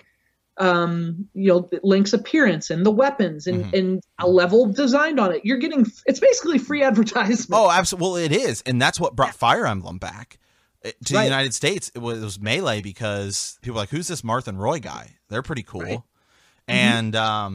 Link's appearance and the weapons and a level designed on it. It's basically free advertisement. Oh, absolutely. Well, it is. And that's what brought Fire Emblem back to the United States. It was Melee, because people were like, who's this Marth and Roy guy? They're pretty cool. Right. And I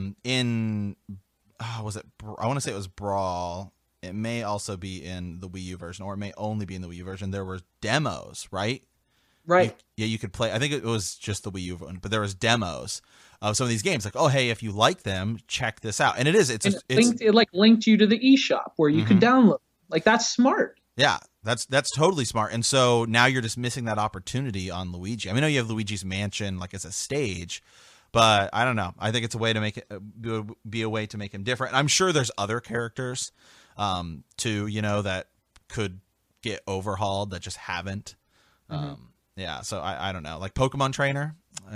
want to say it was Brawl. It may also be in the Wii U version, or it may only be in the Wii U version. There were demos, right? Right. You could play. I think it was just the Wii U one, but there was demos of some of these games. Like, oh, hey, if you like them, check this out. And it is. It linked you to the eShop where you could download. Like, that's smart. Yeah, that's totally smart. And so now you're just missing that opportunity on Luigi. I mean, I know you have Luigi's Mansion like as a stage, but I don't know. I think it's a way to make it be a way to make him different. And I'm sure there's other characters too, that could get overhauled that just haven't. Yeah, so I don't know, like Pokemon Trainer.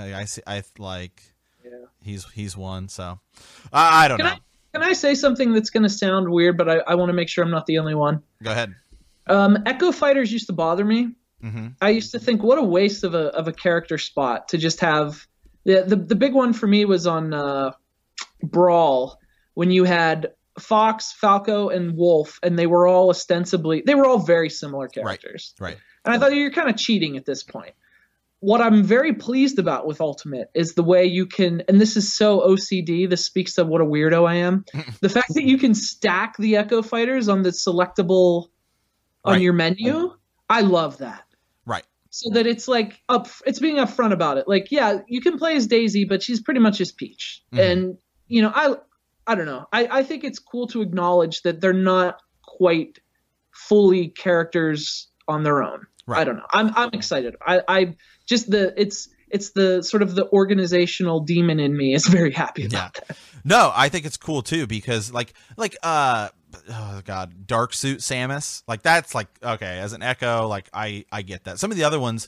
He's one. So I don't know. Can I say something that's going to sound weird, but I want to make sure I'm not the only one? Go ahead. Echo Fighters used to bother me. Mm-hmm. I used to think, what a waste of a character spot to just have. The big one for me was on Brawl, when you had Fox, Falco, and Wolf, and they were all very similar characters. Right. And I thought you're kind of cheating at this point. What I'm very pleased about with Ultimate is the way you can, and this is so OCD, this speaks to what a weirdo I am. The fact that you can stack the Echo Fighters on the selectable on your menu, I love that. Right. So that it's like it's being upfront about it. Like, yeah, you can play as Daisy, but she's pretty much as Peach. And, you know, I don't know. I think it's cool to acknowledge that they're not quite fully characters on their own. Right. I don't know. I'm excited. I just it's the sort of the organizational demon in me is very happy about that. No, I think it's cool too because like oh god, Dark Suit Samus, like that's like okay, as an Echo, like I get that. Some of the other ones,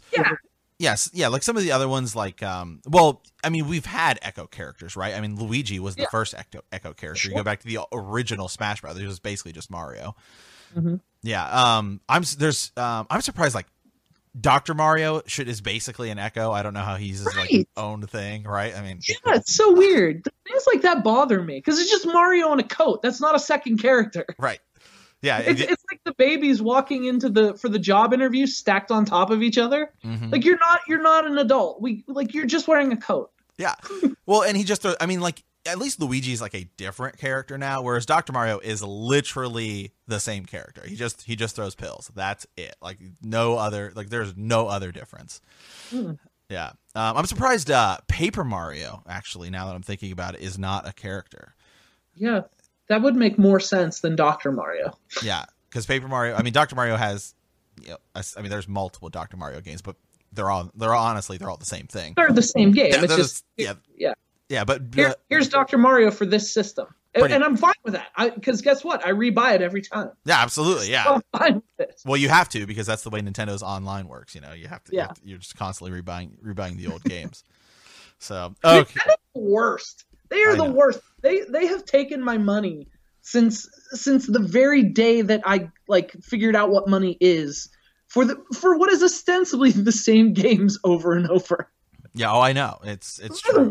like some of the other ones, like well, I mean, we've had Echo characters, right? I mean, Luigi was the first Echo character. Sure. You go back to the original Smash Brothers, it was basically just Mario. Mm-hmm. Yeah, I'm surprised like Dr. Mario is basically an Echo. I don't know how he's his like own thing, right? I mean, yeah, it's so weird. Things like that bother me because it's just Mario in a coat. That's not a second character, right? Yeah, it's like the babies walking into for the job interview stacked on top of each other. Mm-hmm. Like you're not an adult. You're just wearing a coat. Yeah, well, and he just I mean, like at least Luigi's like a different character now, whereas Dr. Mario is literally the same character. He just throws pills. That's it. Like no other, like there's no other difference. Yeah. I'm surprised Paper Mario, actually, now that I'm thinking about it, is not a character. Yeah, that would make more sense than Dr. Mario. Yeah, because Paper Mario, I mean, Dr. Mario has, you know, I mean, there's multiple Dr. Mario games, but they're all the same thing. They're the same game. Yeah, it's just yeah, but here's Dr. Mario for this system. And I'm fine with that. Because guess what? I rebuy it every time. Yeah, absolutely. Yeah. So I'm fine with it. Well, you have to because that's the way Nintendo's online works. You know, you have to. You're just constantly rebuying the old games. So okay. They're the worst. They are the worst. They have taken my money since the very day that I like figured out what money is for what is ostensibly the same games over and over. Yeah. Oh, I know. It's true.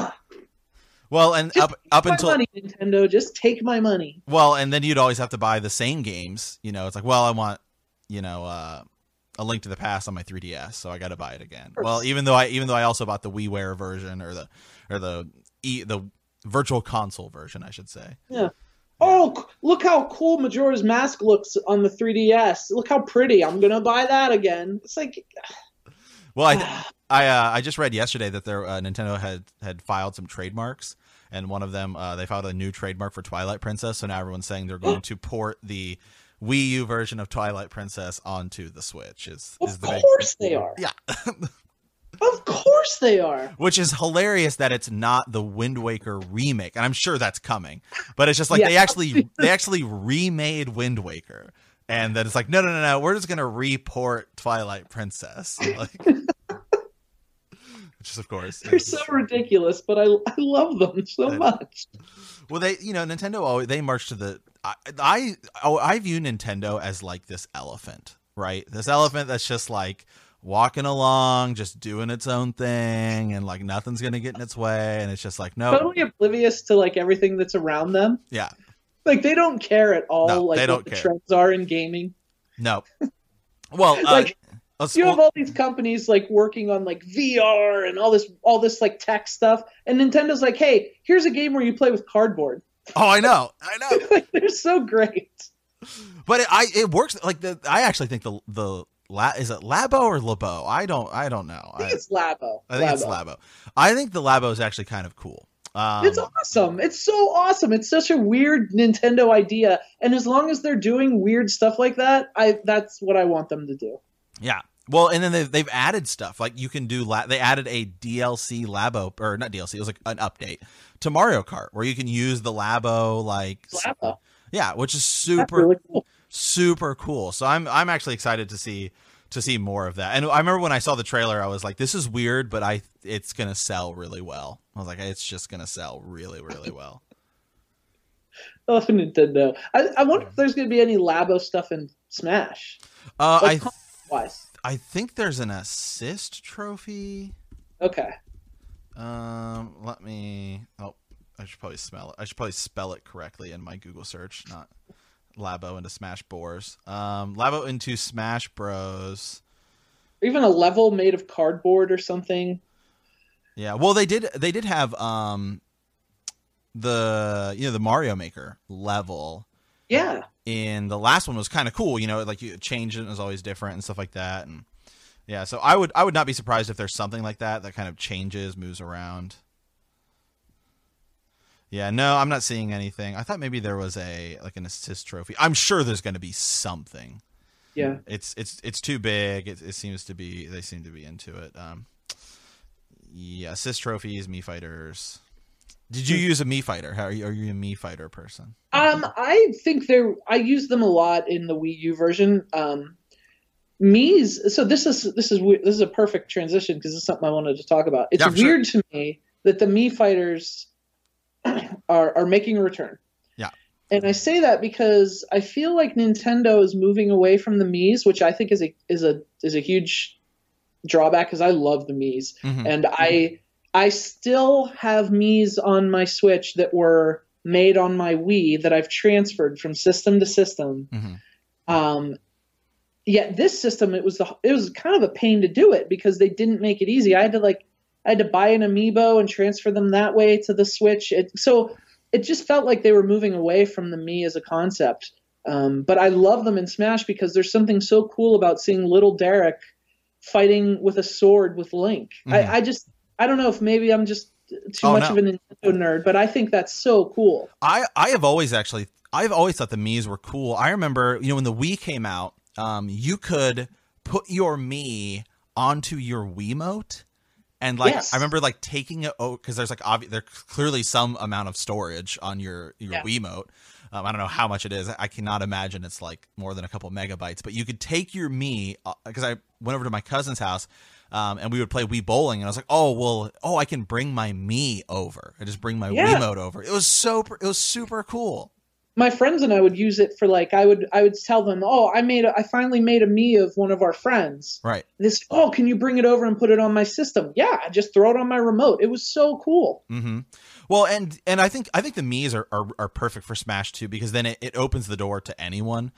Well, and just up until money, Nintendo, just take my money. Well, and then you'd always have to buy the same games. You know, it's like, well, I want, you know, A Link to the Past on my 3DS, so I got to buy it again. Well, even though I also bought the WiiWare version or the Virtual Console version, I should say. Yeah. Oh, look how cool Majora's Mask looks on the 3DS. Look how pretty. I'm gonna buy that again. It's like. Well, I just read yesterday that Nintendo had filed some trademarks, and one of them they filed a new trademark for Twilight Princess. So now everyone's saying they're going to port the Wii U version of Twilight Princess onto the Switch. Of course they are. Yeah. Of course they are. Which is hilarious that it's not the Wind Waker remake, and I'm sure that's coming. But it's just like they actually remade Wind Waker. And then it's like, no, we're just going to report Twilight Princess. Like, which is, of course. They're so ridiculous, but I love them so much. Well, Nintendo, they march to the... I view Nintendo as like this elephant, right? This elephant that's just like walking along, just doing its own thing, and like nothing's going to get in its way. And it's just like, no. Totally oblivious to like everything that's around them. Yeah. Like, they don't care at all, no, like, what the trends are in gaming. No. Well, like, you have all these companies, like, working on, like, VR and all this, like, tech stuff, and Nintendo's like, hey, here's a game where you play with cardboard. Oh, I know. Like, they're so great. But it works, like, I actually think is it Labo or Labo? I don't know. I think it's Labo. I think it's Labo. I think the Labo is actually kind of cool. It's awesome. It's so awesome. It's such a weird Nintendo idea, and as long as they're doing weird stuff like that, that's what I want them to do. Yeah. Well, and then they've added stuff like you can do. They added a DLC Labo, or not DLC. It was like an update to Mario Kart where you can use the Labo, like Labo. Yeah, which is super really cool. Super cool. So I'm actually excited to see more of that. And I remember when I saw the trailer, I was like, this is weird, but it's going to sell really well. I was like, it's just going to sell really, really well. Oh, Nintendo. I wonder if there's going to be any Labo stuff in Smash. I think there's an assist trophy. Okay. Let me... Oh, probably spell it correctly in my Google search, not Labo into Smash Bros. Labo into Smash Bros. Or even a level made of cardboard or something. Yeah, well, they did have the Mario Maker level. Yeah. In the last one was kind of cool, like you change it and it was always different and stuff like that. And yeah, so I would not be surprised if there's something like that kind of changes, moves around. Yeah, no, I'm not seeing anything. I thought maybe there was an assist trophy. I'm sure there's going to be something. Yeah. It's too big. It seems to be, they seem to be into it. Yeah, assist trophies, Mii fighters. Did you use a Mii fighter? Are you a Mii fighter person? I think I use them a lot in the Wii U version. Mii's. So this is a perfect transition because it's something I wanted to talk about. It's weird to me that the Mii fighters are making a return. Yeah. And I say that because I feel like Nintendo is moving away from the Mii's, which I think is a huge drawback because I love the Mii's. Mm-hmm. And I still have Mii's on my Switch that were made on my Wii that I've transferred from system to system. Mm-hmm. Yet this system, it was kind of a pain to do it because they didn't make it easy. I had to buy an amiibo and transfer them that way to the Switch. So it just felt like they were moving away from the Mii as a concept. But I love them in Smash because there's something so cool about seeing little Derek fighting with a sword with Link. Mm-hmm. I don't know if maybe I'm just too much of a Nintendo nerd, but I think that's so cool. I've always thought the Mii's were cool. I remember, when the Wii came out, you could put your Mii onto your Wiimote. And yes. I remember taking it because there's there's clearly some amount of storage on your Wiimote. I don't know how much it is. I cannot imagine it's more than a couple megabytes. But you could take your Mii because I went over to my cousin's house and we would play Wii bowling. And I was like, I can bring my Mii over. I just bring my Wiimote over. It was super cool. My friends and I would use it for I would tell them, I finally made a Mii of one of our friends. Right. Can you bring it over and put it on my system? Yeah, I just throw it on my remote. It was so cool. Mm-hmm. Well, and I think the Mii's are perfect for Smash too because then it opens the door to anyone.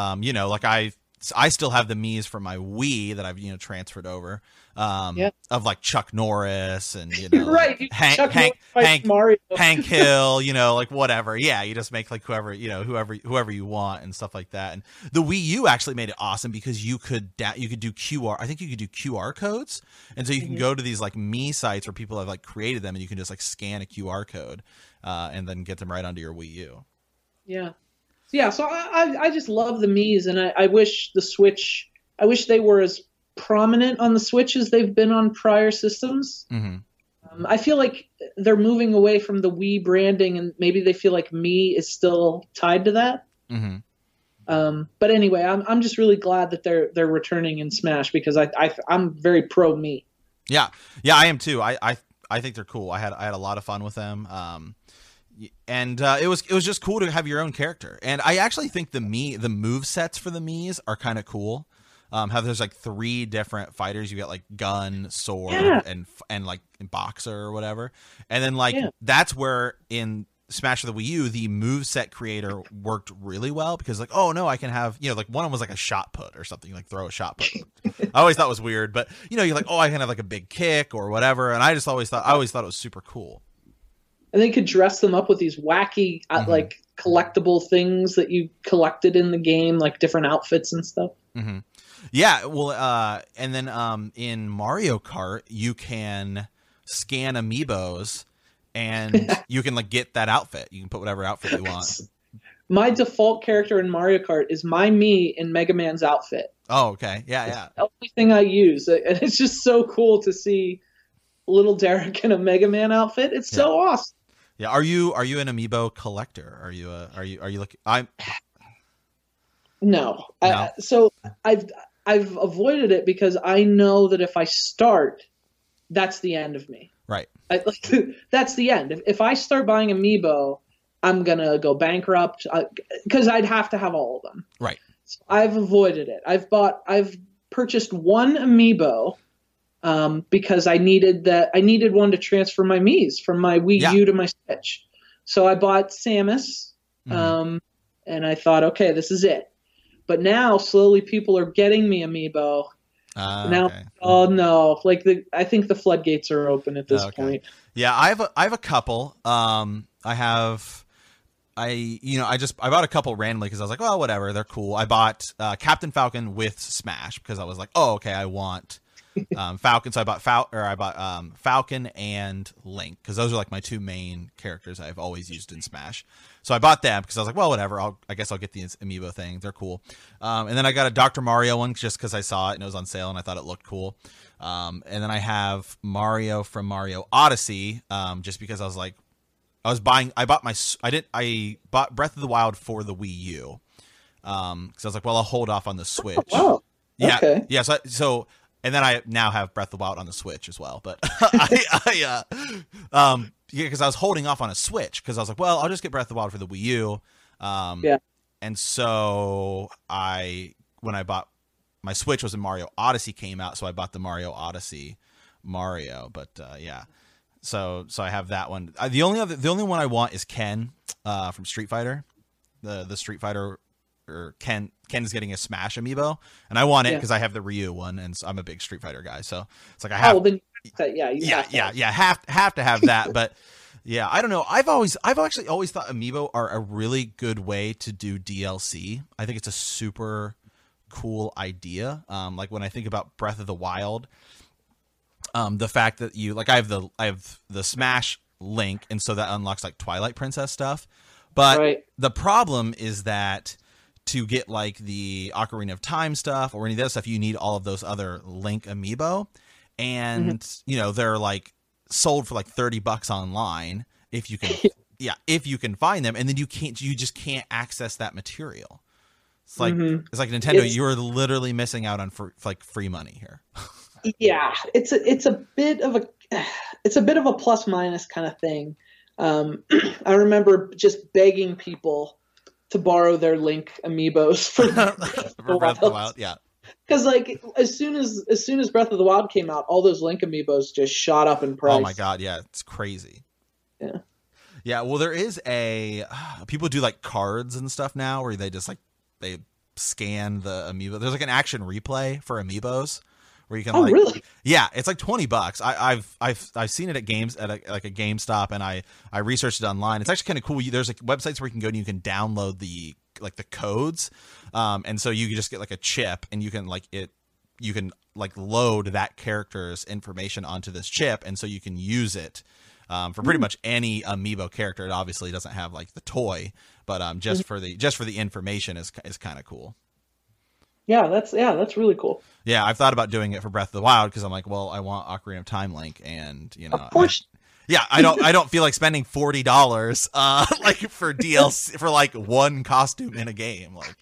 I still have the Mii's from my Wii that I've transferred over of Chuck Norris and right. Hank Mario. Hank Hill, whatever. Yeah, you just make whoever you want and stuff like that. And the Wii U actually made it awesome because you could do QR. I think you could do QR codes, and so you can go to these Mii sites where people have created them, and you can just scan a QR code and then get them right onto your Wii U. Yeah. Yeah, so I just love the Mii's, and I wish the Switch. I wish they were as prominent on the Switch as they've been on prior systems. Mm-hmm. I feel like they're moving away from the Wii branding, and maybe they feel like Mii is still tied to that. Mm-hmm. But anyway, I'm just really glad that they're returning in Smash because I'm very pro Mii. Yeah, I am too. I think they're cool. I had a lot of fun with them. And it was just cool to have your own character. And I actually think the move sets for the Mii's are kind of cool. How there's 3 different fighters. You got gun, sword, and boxer or whatever. And then that's where in Smash for the Wii U, the move set creator worked really well because I can have one of them was a shot put or something, throw a shot put. I always thought it was weird, but you're I can have a big kick or whatever. And I always thought it was super cool. And they could dress them up with these wacky, collectible things that you collected in the game, different outfits and stuff. Mm-hmm. Yeah, well, and then in Mario Kart, you can scan amiibos, and you can get that outfit. You can put whatever outfit you want. My default character in Mario Kart is my Mii in Mega Man's outfit. Oh, okay, yeah. It's the only thing I use, and it's just so cool to see little Derek in a Mega Man outfit. It's so awesome. Yeah, are you an amiibo collector? Are you looking? No. So I've avoided it because I know that if I start, that's the end of me. Right. That's the end. If I start buying amiibo, I'm gonna go bankrupt because I'd have to have all of them. Right. So I've avoided it. I've purchased one amiibo. Because I needed one to transfer my Mii's from my Wii U to my Switch. So I bought Samus, and I thought, okay, this is it. But now slowly people are getting me Amiibo. Now, okay. oh no! Like I think the floodgates are open at this point. Yeah, I have a couple. I bought a couple randomly because I was like, well, whatever, they're cool. I bought Captain Falcon with Smash because I was like, oh, okay, I want Falcon. So I bought Falcon and Link because those are like my two main characters I've always used in Smash. So I bought them because I was like, well, whatever. I guess I'll get the Amiibo thing. They're cool. And then I got a Dr. Mario one just because I saw it and it was on sale and I thought it looked cool. And then I have Mario from Mario Odyssey just because I was like, I bought Breath of the Wild for the Wii U because I was like, well, I'll hold off on the Switch. Oh, wow. Yeah, okay. yeah. So and then I now have Breath of the Wild on the Switch as well. But because I was holding off on a Switch because I was like, well, I'll just get Breath of the Wild for the Wii U. And so when I bought my Switch was when Mario Odyssey came out, so I bought the Mario Odyssey Mario. But yeah. So I have that one. The only one I want is Ken from Street Fighter. The Street Fighter, or Ken is getting a Smash amiibo, and I want it because I have the Ryu one, and I'm a big Street Fighter guy. So it's like I have. Oh, then have to have that. But yeah, I don't know. I've actually always thought amiibo are a really good way to do DLC. I think it's a super cool idea. Like when I think about Breath of the Wild. The fact that I have the Smash Link, and so that unlocks like Twilight Princess stuff. But the problem is that to get like the Ocarina of Time stuff or any of that stuff, you need all of those other Link amiibo, and they're like sold for like $30 online if you can, if you can find them, and then you just can't access that material. It's like it's like Nintendo, you're literally missing out on free money here. Yeah, it's a bit of a plus minus kind of thing. I remember just begging people to borrow their Link amiibos for Breath of the Wild. Yeah, because like as soon as Breath of the Wild came out, all those Link amiibos just shot up in price. Oh my god, yeah, it's crazy. Yeah. Well, there is people do like cards and stuff now where they just like they scan the amiibo. There's like an action replay for amiibos. Where you can really? Yeah, it's like $20. I've seen it at a GameStop, and I researched it online. It's actually kind of cool. There's like websites where you can go and you can download the codes, and so you can just get like a chip, and you can load that character's information onto this chip, and so you can use it for pretty much any amiibo character. It obviously doesn't have like the toy, but just for the information is kind of cool. Yeah, that's really cool. Yeah, I've thought about doing it for Breath of the Wild because I'm like, well, I want Ocarina of Time Link, and of course. I don't feel like spending $40 like for DLC for like one costume in a game. Like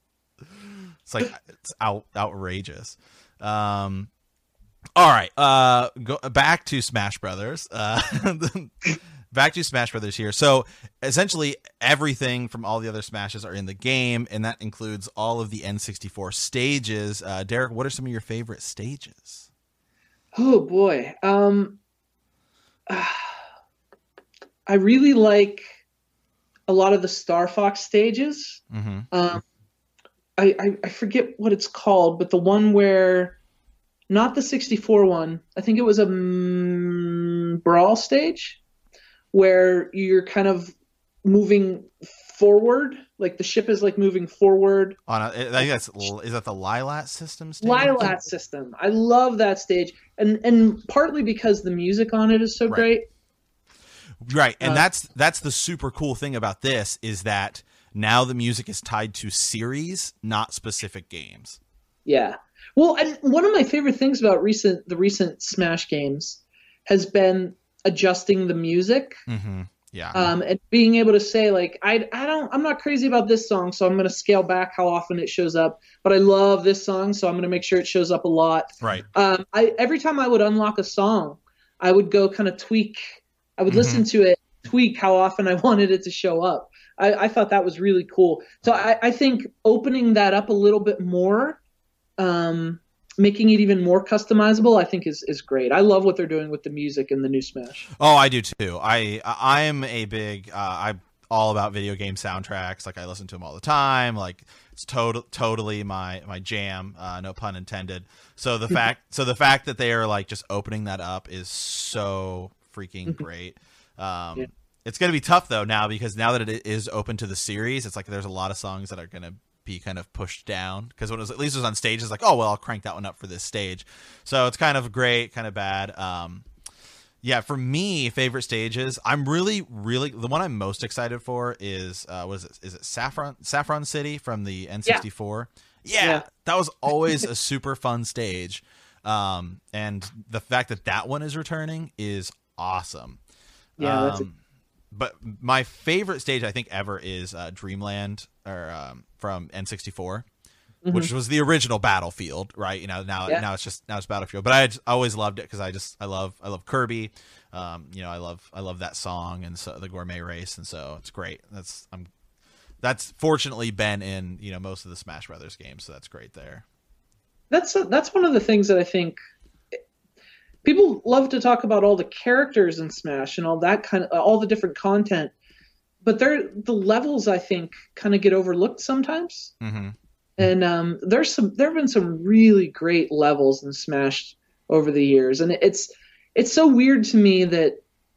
it's outrageous. All right, go back to Smash Brothers. Back to Smash Brothers here. So essentially everything from all the other Smashes are in the game, and that includes all of the N64 stages. Derek, what are some of your favorite stages? Oh boy. I really like a lot of the Star Fox stages. I forget what it's called, but the one where, not the 64 one, I think it was a Brawl stage, where you're kind of moving forward, like the ship is like moving forward. I think is that the Lylat system stage? Lylat system. I love that stage, and partly because the music on it is so great. Right, and that's the super cool thing about this is that now the music is tied to series, not specific games. Yeah. Well, and one of my favorite things about the recent Smash games has been adjusting the music. Yeah. And being able to say like, I'm not crazy about this song, so I'm going to scale back how often it shows up, but I love this song, so I'm going to make sure it shows up a lot. Right. Every time I would unlock a song, I would go kind of tweak. I would listen to it, tweak how often I wanted it to show up. I thought that was really cool. So I think opening that up a little bit more, making it even more customizable, I think is great. I love what they're doing with the music in the new Smash. Oh, I do too. I'm a big I'm all about video game soundtracks. Like I listen to them all the time. Like it's totally my jam. No pun intended. So the fact that they are like just opening that up is so freaking great. It's going to be tough though now, because now that it is open to the series, it's like there's a lot of songs that are going to be kind of pushed down, because when at least it was on stage, it's like, oh well, I'll crank that one up for this stage. So it's kind of great, kind of bad. Yeah, for me, favorite stages, I'm really the one I'm most excited for is what is it? Is it Saffron City from the N64? Yeah. That was always a super fun stage. And the fact that one is returning is awesome. Yeah, but my favorite stage I think ever is Dreamland, or from N64, which was the original Battlefield, right? You know, now it's Battlefield. But I always loved it because I love Kirby. You know, I love that song, and so the Gourmet Race, and so it's great. That's fortunately been in, you know, most of the Smash Brothers games, so that's great there. That's one of the things that I think people love to talk about, all the characters in Smash and all that kind of all the different content, but the levels I think kind of get overlooked sometimes. Mm-hmm. And there have been some really great levels in Smash over the years, and it's so weird to me that,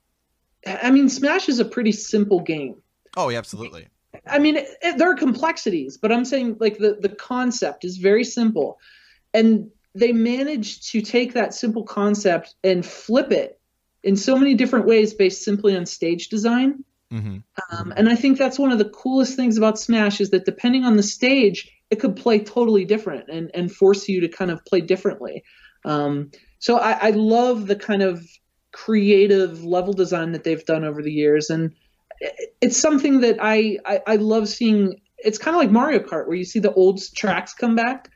I mean, Smash is a pretty simple game. Oh, yeah, absolutely. I mean, there are complexities, but I'm saying like the concept is very simple, and they managed to take that simple concept and flip it in so many different ways based simply on stage design. Mm-hmm. And I think that's one of the coolest things about Smash, is that depending on the stage, it could play totally different and force you to kind of play differently. So I love the kind of creative level design that they've done over the years. And it's something that I love seeing. It's kind of like Mario Kart, where you see the old tracks come back.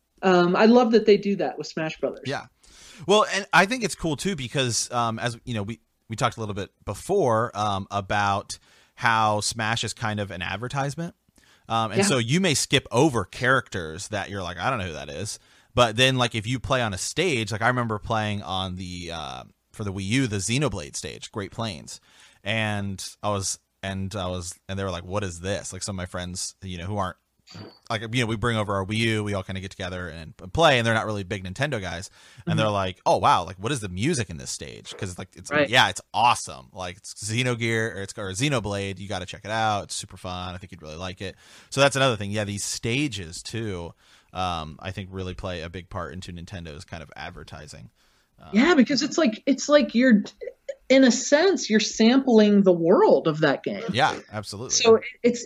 I love that they do that with Smash Brothers. Yeah. Well, and I think it's cool too, because as you know, we talked a little bit before about how Smash is kind of an advertisement. So you may skip over characters that you're like, I don't know who that is. But then, like, if you play on a stage, like I remember playing on the for the Wii U, the Xenoblade stage, Great Plains, and they were like, what is this? Like, some of my friends, you know, who aren't, like, you know, we bring over our Wii U, we all kind of get together and play, and they're not really big Nintendo guys, and they're like, oh wow, like, what is the music in this stage? Because it's awesome. Like, it's Xenogear or Xenoblade. You got to check it out. It's super fun. I think you'd really like it. So that's another thing. Yeah, these stages too, I think really play a big part into Nintendo's kind of advertising. Yeah, because it's like you're, in a sense, you're sampling the world of that game. Yeah, absolutely. So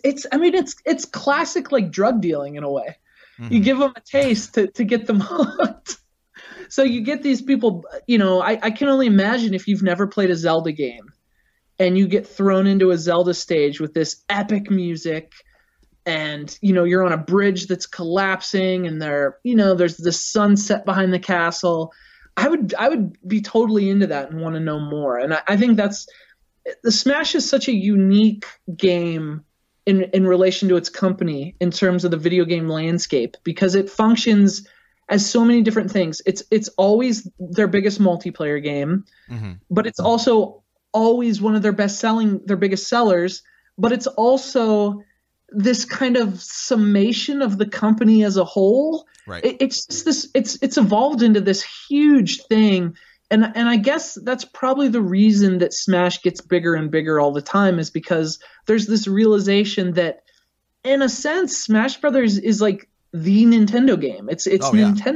it's classic, like, drug dealing in a way. Mm-hmm. You give them a taste to get them hooked. So you get these people, you know, I can only imagine if you've never played a Zelda game and you get thrown into a Zelda stage with this epic music, and, you know, you're on a bridge that's collapsing, and there's the sunset behind the castle. I would be totally into that and want to know more. And I think the Smash is such a unique game in relation to its company in terms of the video game landscape, because it functions as so many different things. It's always their biggest multiplayer game, but it's also always one of their biggest sellers, but it's also this kind of summation of the company as a whole. Right. It's just this. It's evolved into this huge thing, and I guess that's probably the reason that Smash gets bigger and bigger all the time, is because there's this realization that, in a sense, Smash Brothers is like the Nintendo game. It's Nintendo.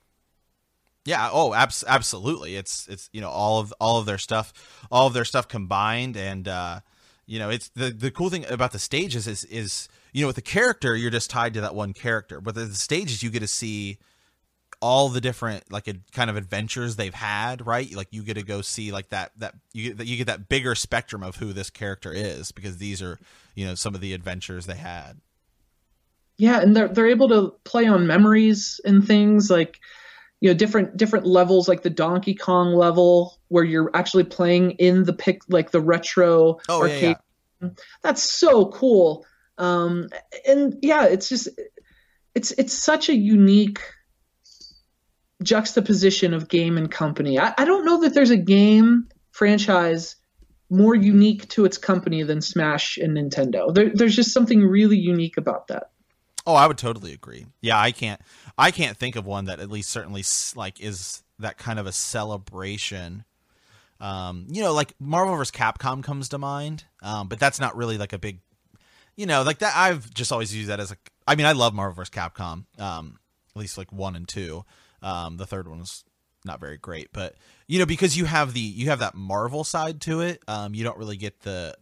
Yeah. Oh, absolutely. It's you know, all of their stuff combined, and you know, it's the cool thing about the stages is, you know, with the character, you're just tied to that one character. But the stages, you get to see all the different, like, kind of adventures they've had, right? Like, you get to go see, like, that you get that bigger spectrum of who this character is, because these are, you know, some of the adventures they had. Yeah, and they're able to play on memories and things, like, you know, different levels, like the Donkey Kong level where you're actually playing in the retro arcade. Yeah. That's so cool. And yeah, it's just it's such a unique juxtaposition of game and company. I don't know that there's a game franchise more unique to its company than Smash and Nintendo. There's just something really unique about that. Oh, I would totally agree. Yeah, I can't think of one that at least certainly like is that kind of a celebration. Like Marvel vs. Capcom comes to mind, but that's not really like a big, like that. I've just always used that as I love Marvel vs. Capcom, at least like 1 and 2. The third one was not very great, but because you have that Marvel side to it, you don't really get the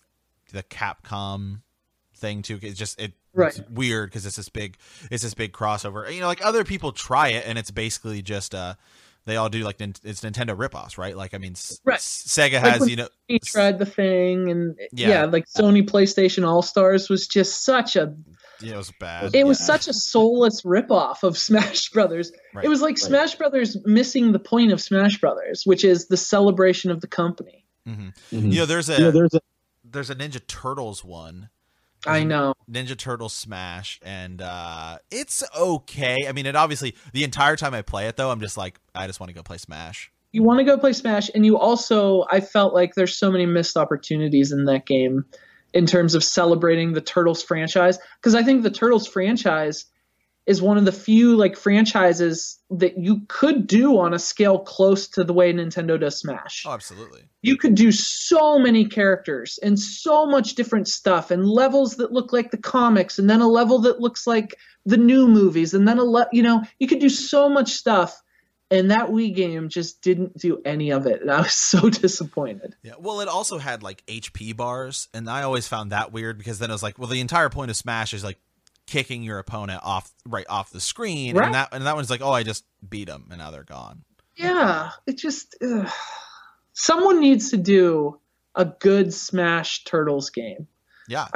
Capcom thing too. It's weird because it's this big crossover. Like other people try it and it's basically just they all do like it's Nintendo ripoffs, right? Like Sega has he tried the thing, and like Sony PlayStation All Stars was just such a it was bad. It was such a soulless ripoff of Smash Brothers. Right. It was like Smash Brothers missing the point of Smash Brothers, which is the celebration of the company. Mm-hmm. Mm-hmm. There's a Ninja Turtles one. I know. Ninja Turtles Smash, and it's okay. It obviously, the entire time I play it, though, I'm just like, I just want to go play Smash. You want to go play Smash, and you also, I felt like there's so many missed opportunities in that game in terms of celebrating the Turtles franchise, because I think the Turtles franchise is one of the few like franchises that you could do on a scale close to the way Nintendo does Smash. Oh, absolutely. You could do so many characters and so much different stuff and levels that look like the comics, and then a level that looks like the new movies, and then you could do so much stuff. And that Wii game just didn't do any of it. And I was so disappointed. Yeah. Well, it also had like HP bars, and I always found that weird because then it was like, well, the entire point of Smash is like kicking your opponent off the screen, right. and that one's like, oh, I just beat them and now they're gone. Yeah, it just someone needs to do a good Smash Turtles game. Yeah,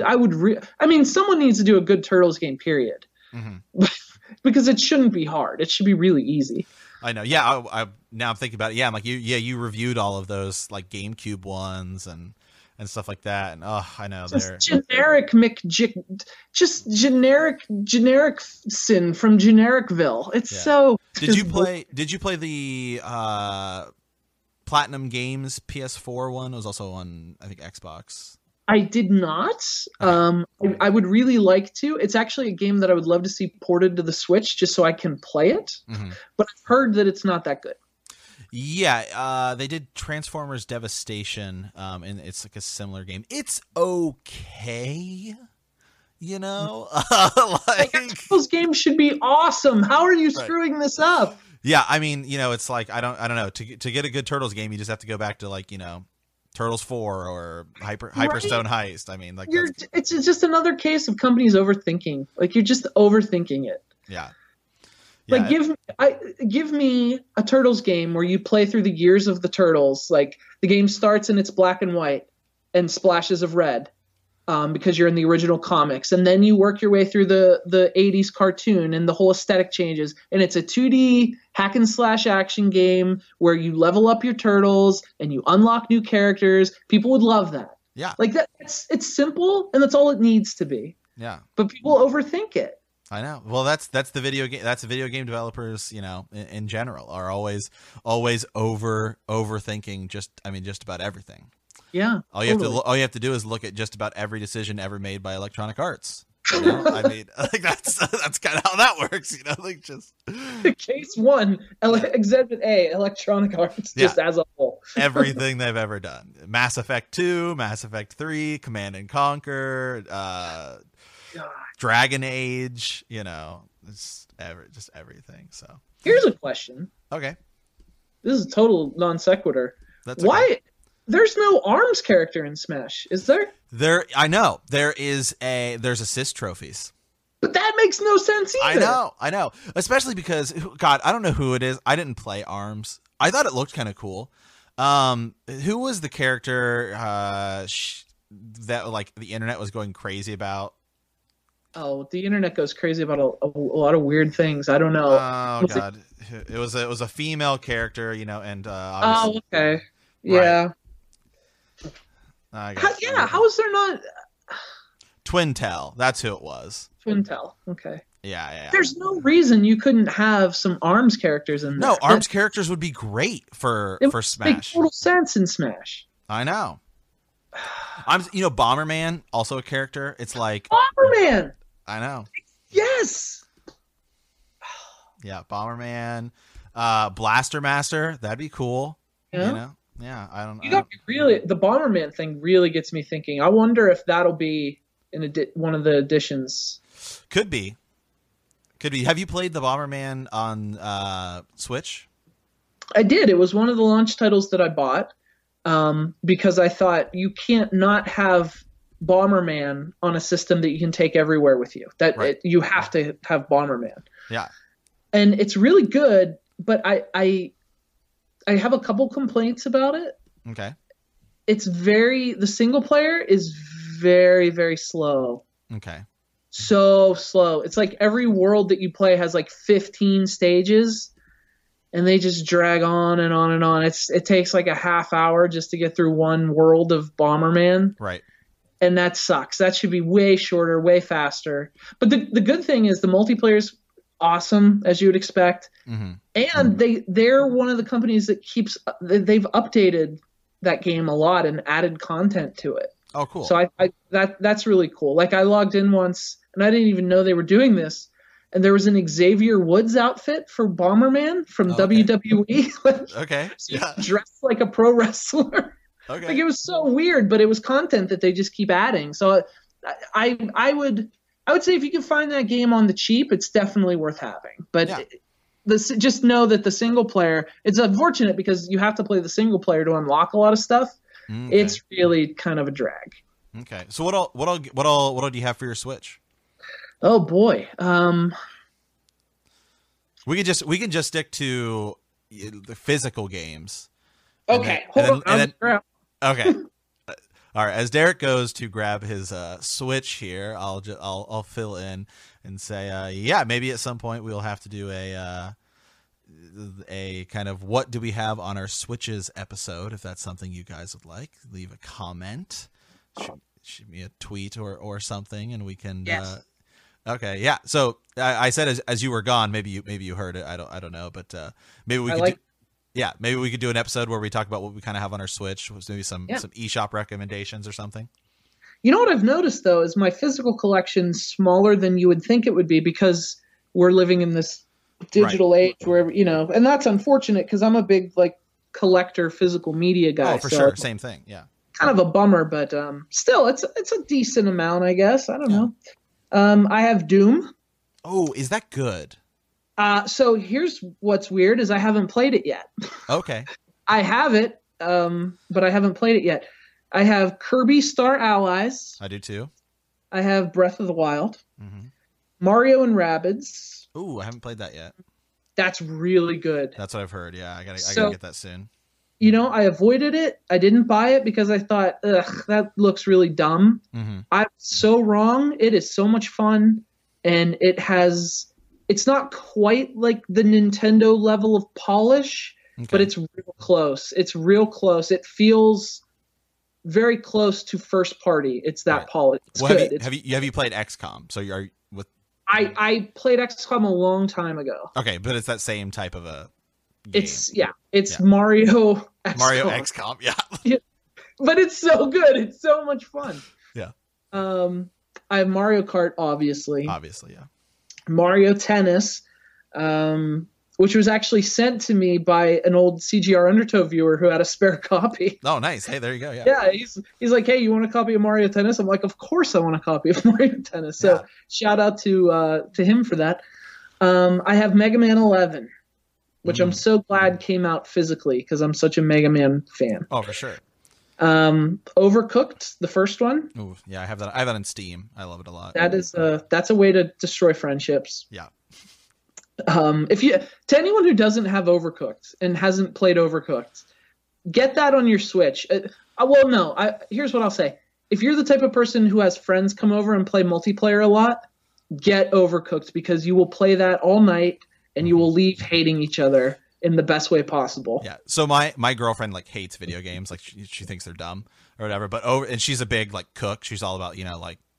someone needs to do a good Turtles game, period. Mm-hmm. Because it shouldn't be hard. It should be really easy. I know. Yeah, I now I'm thinking about it. Yeah, I'm like you reviewed all of those like GameCube ones and stuff like that, and I know they're generic generic sin from Genericville. It's so. Did you play the Platinum Games PS4 one? It was also on, I think, Xbox. I did not. I would really like to. It's actually a game that I would love to see ported to the Switch just so I can play it. Mm-hmm. But I've heard that it's not that good. Yeah, they did Transformers Devastation, and it's like a similar game. It's okay, those games should be awesome. How are you screwing this up? Yeah, it's like I don't know. To get a good Turtles game, you just have to go back to like Turtles 4 or Hyperstone Heist. It's just another case of companies overthinking. Like you're just overthinking it. Yeah. Like give me a Turtles game where you play through the years of the Turtles. Like the game starts and it's black and white and splashes of red, because you're in the original comics, and then you work your way through the 80s cartoon and the whole aesthetic changes, and it's a 2D hack and slash action game where you level up your turtles and you unlock new characters. People would love that. Yeah, like that. It's simple and that's all it needs to be. Yeah, but people overthink it. I know. Well, that's the video game. That's video game developers, in general, are always overthinking just about everything. Yeah. All you have to do is look at just about every decision ever made by Electronic Arts. That's kind of how that works. Just case one, Exhibit A, Electronic Arts, just as a whole. Everything they've ever done: Mass Effect 2, Mass Effect 3, Command and Conquer. Dragon Age, it's just everything. So here's a question. Okay, this is a total non sequitur. That's okay. Why there's no ARMS character in Smash? Is there? I know there's assist trophies, but that makes no sense either. I know, especially because God, I don't know who it is. I didn't play ARMS. I thought it looked kind of cool. Who was the character that like the internet was going crazy about? Oh, the internet goes crazy about a lot of weird things. I don't know. Oh God, it was a female character, and oh, okay, yeah. Right. How is there not? Twintel. That's who it was. Twintel. Okay. Yeah. There's no reason you couldn't have some ARMS characters in there. No, ARMS characters would be great for Smash. It makes total sense in Smash. I know. Bomberman, also a character. It's like Bomberman. I know. Yes. Yeah, Bomberman, Blaster Master. That'd be cool. Yeah. I don't know. The Bomberman thing really gets me thinking. I wonder if that'll be in one of the editions. Could be. Have you played the Bomberman on Switch? I did. It was one of the launch titles that I bought because I thought you can't not have Bomberman on a system that you can take everywhere with you. You have to have Bomberman. Yeah. And it's really good, but I have a couple complaints about it. Okay. The single player is very, very slow. Okay. So slow. It's like every world that you play has like 15 stages and they just drag on and on and on. It takes like a half hour just to get through one world of Bomberman. Right. And that sucks. That should be way shorter, way faster. But the good thing is the multiplayer's awesome, as you would expect. Mm-hmm. And they're one of the companies that they've updated that game a lot and added content to it. Oh, cool. So that's really cool. Like I logged in once and I didn't even know they were doing this. And there was an Xavier Woods outfit for Bomberman from WWE. Okay. So dressed like a pro wrestler. Okay. Like it was so weird, but it was content that they just keep adding. So I would say if you can find that game on the cheap, it's definitely worth having. But just know that the single player, it's unfortunate because you have to play the single player to unlock a lot of stuff. Okay. It's really kind of a drag. Okay. So what all do you have for your Switch? Oh boy. We can just stick to the physical games. Okay. Hold on. Okay. All right. As Derek goes to grab his Switch here, I'll fill in and say, maybe at some point we'll have to do a kind of what do we have on our Switches episode. If that's something you guys would like, leave a comment, shoot me a tweet or something, and we can. Yes. Okay. Yeah. So I said as you were gone, maybe you heard it. I don't know, but maybe we could. Maybe we could do an episode where we talk about what we kind of have on our Switch. Maybe some eShop recommendations or something. You know what I've noticed though is my physical collection's smaller than you would think it would be because we're living in this digital age where and that's unfortunate because I'm a big collector physical media guy. Oh, for sure, same thing. Yeah, kind of a bummer, but still, it's a decent amount, I guess. I don't know. I have Doom. Oh, is that good? So here's what's weird is I haven't played it yet. Okay. I have it, but I haven't played it yet. I have Kirby Star Allies. I do too. I have Breath of the Wild. Mm-hmm. Mario and Rabbids. Ooh, I haven't played that yet. That's really good. That's what I've heard. Yeah, I gotta get that soon. I avoided it. I didn't buy it because I thought, that looks really dumb. Mm-hmm. I'm so wrong. It is so much fun, and it's not quite like the Nintendo level of polish, but it's real close. It's real close. It feels very close to first party. It's that polish. It's good. Have you played XCOM? So you're with. I played XCOM a long time ago. Okay, but it's that same type of a game. It's Mario XCOM. Mario XCOM, yeah. But it's so good. It's so much fun. Yeah. I have Mario Kart, obviously. Obviously, yeah. Mario Tennis, which was actually sent to me by an old CGR Undertow viewer who had a spare copy. Oh, nice. Hey, there you go. Yeah. Yeah, he's like, hey, you want a copy of Mario Tennis? I'm like, of course I want a copy of Mario Tennis. So shout out to him for that. I have Mega Man 11, which I'm so glad came out physically because I'm such a Mega Man fan. Oh, for sure. Overcooked, the first one. Ooh, yeah, I have that on Steam. I love it a lot. That's a way to destroy friendships. Yeah. To anyone who doesn't have Overcooked and hasn't played Overcooked, get that on your Switch. Here's what I'll say. If you're the type of person who has friends come over and play multiplayer a lot, get Overcooked because you will play that all night and you will leave hating each other in the best way possible. Yeah. So my girlfriend hates video games. She thinks they're dumb or whatever, and she's a big cook. She's all about,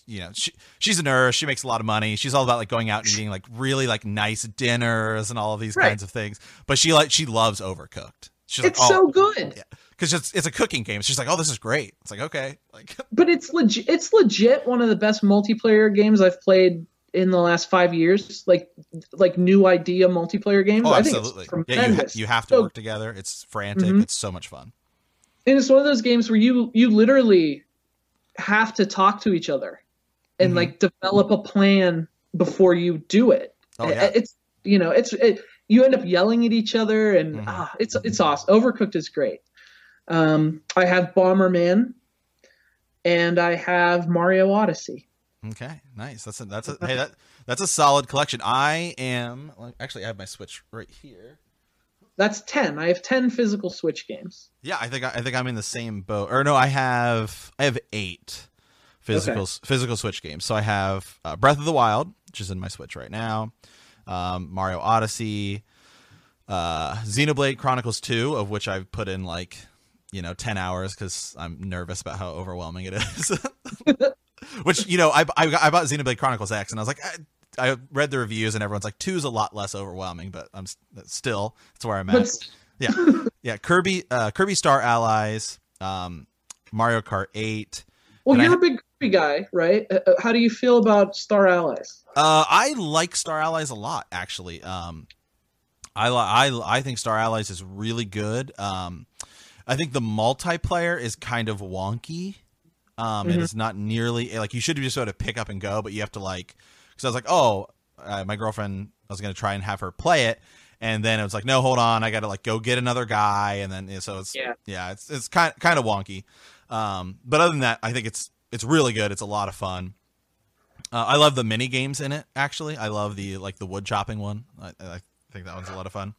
she's a nurse. She makes a lot of money. She's all about like going out and eating like really like nice dinners and all of these kinds of things. But she loves Overcooked. She's it's like, so good. Yeah. Because it's a cooking game. She's like, oh, this is great. It's like, okay. Like, but it's legit. It's legit one of the best multiplayer games I've played in the last 5 years. Like new idea multiplayer games. Oh, I absolutely. think it's tremendous. You have to work together. It's frantic. Mm-hmm. It's so much fun. And it's one of those games where you literally have to talk to each other and like develop a plan before you do it. Oh, yeah. It's you end up yelling at each other and it's awesome. Overcooked is great. I have Bomberman and I have Mario Odyssey. Okay, nice. That's a solid collection. I have my Switch right here. That's 10. I have 10 physical Switch games. Yeah, I think I'm in the same boat. Or no, I have 8 physical Switch games. So I have Breath of the Wild, which is in my Switch right now. Mario Odyssey, Xenoblade Chronicles 2, of which I've put in 10 hours because I'm nervous about how overwhelming it is. Which, I bought Xenoblade Chronicles X and I was like, I read the reviews and everyone's like 2 is a lot less overwhelming, but that's where I'm at. Yeah. Kirby Star Allies, Mario Kart 8. Well, you're a big Kirby guy, right? How do you feel about Star Allies? I like Star Allies a lot, actually. I think Star Allies is really good. I think the multiplayer is kind of wonky. And it's not nearly like you should just sort of pick up and go, but you have to because I was like, my girlfriend, I was going to try and have her play it. And then it was like, no, hold on. I got to go get another guy. And then, so it's, it's kind of wonky. But other than that, I think it's really good. It's a lot of fun. I love the mini games in it. Actually, I love the wood chopping one. I think that one's a lot of fun.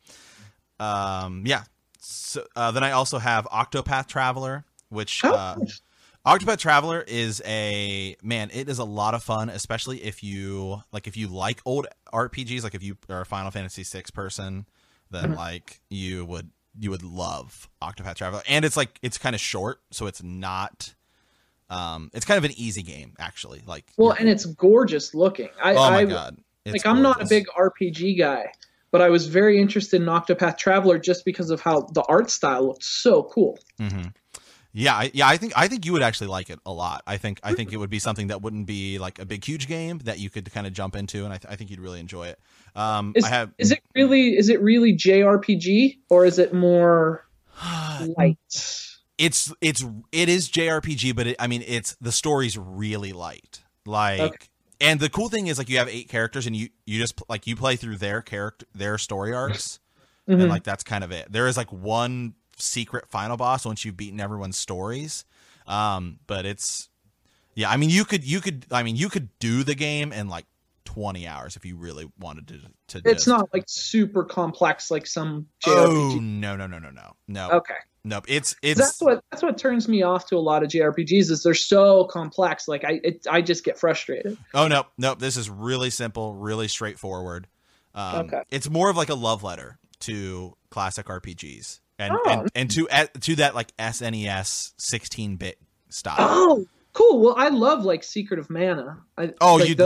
So then I also have Octopath Traveler, which Octopath Traveler is it is a lot of fun, especially if you like old RPGs, if you are a Final Fantasy VI person, then you would love Octopath Traveler. And it's kind of short, so it's not it's kind of an easy game, actually. And it's gorgeous looking. My God. I'm not a big RPG guy, but I was very interested in Octopath Traveler just because of how the art style looked so cool. Mm-hmm. Yeah. I think you would actually like it a lot. I think it would be something that wouldn't be a big, huge game that you could kind of jump into, and I think you'd really enjoy it. Is it really JRPG or is it more light? It is JRPG, but it's the story's really light. And the cool thing is you have 8 characters and you just you play through their story arcs, and that's kind of it. There is one secret final boss once you've beaten everyone's stories, but it's you could do the game in 20 hours if you really wanted to it's not super complex like some JRPG. Oh no. Okay. Nope. It's that's what turns me off to a lot of JRPGs is they're so complex. I just get frustrated. Oh no. This is really simple, really straightforward. It's more of a love letter to classic RPGs and to that SNES 16-bit style. Oh, cool. Well, I love Secret of Mana. You'd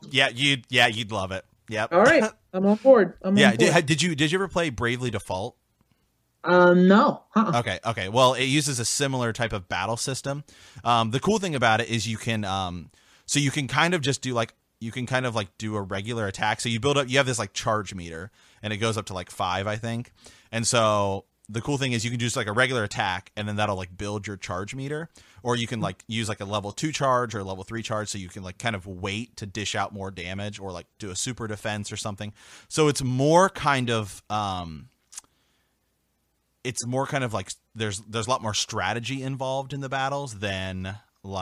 love it. Yep. All right, I'm on board. Did you ever play Bravely Default? No. Okay. Well, it uses a similar type of battle system. The cool thing about it is you can kind of just do do a regular attack. So you have this charge meter, and it goes up to 5, I think. And so the cool thing is you can do just a regular attack, and then that'll build your charge meter, or you can use a level 2 charge or a level 3 charge, so you can kind of wait to dish out more damage or do a super defense or something. So it's more kind of there's a lot more strategy involved in the battles than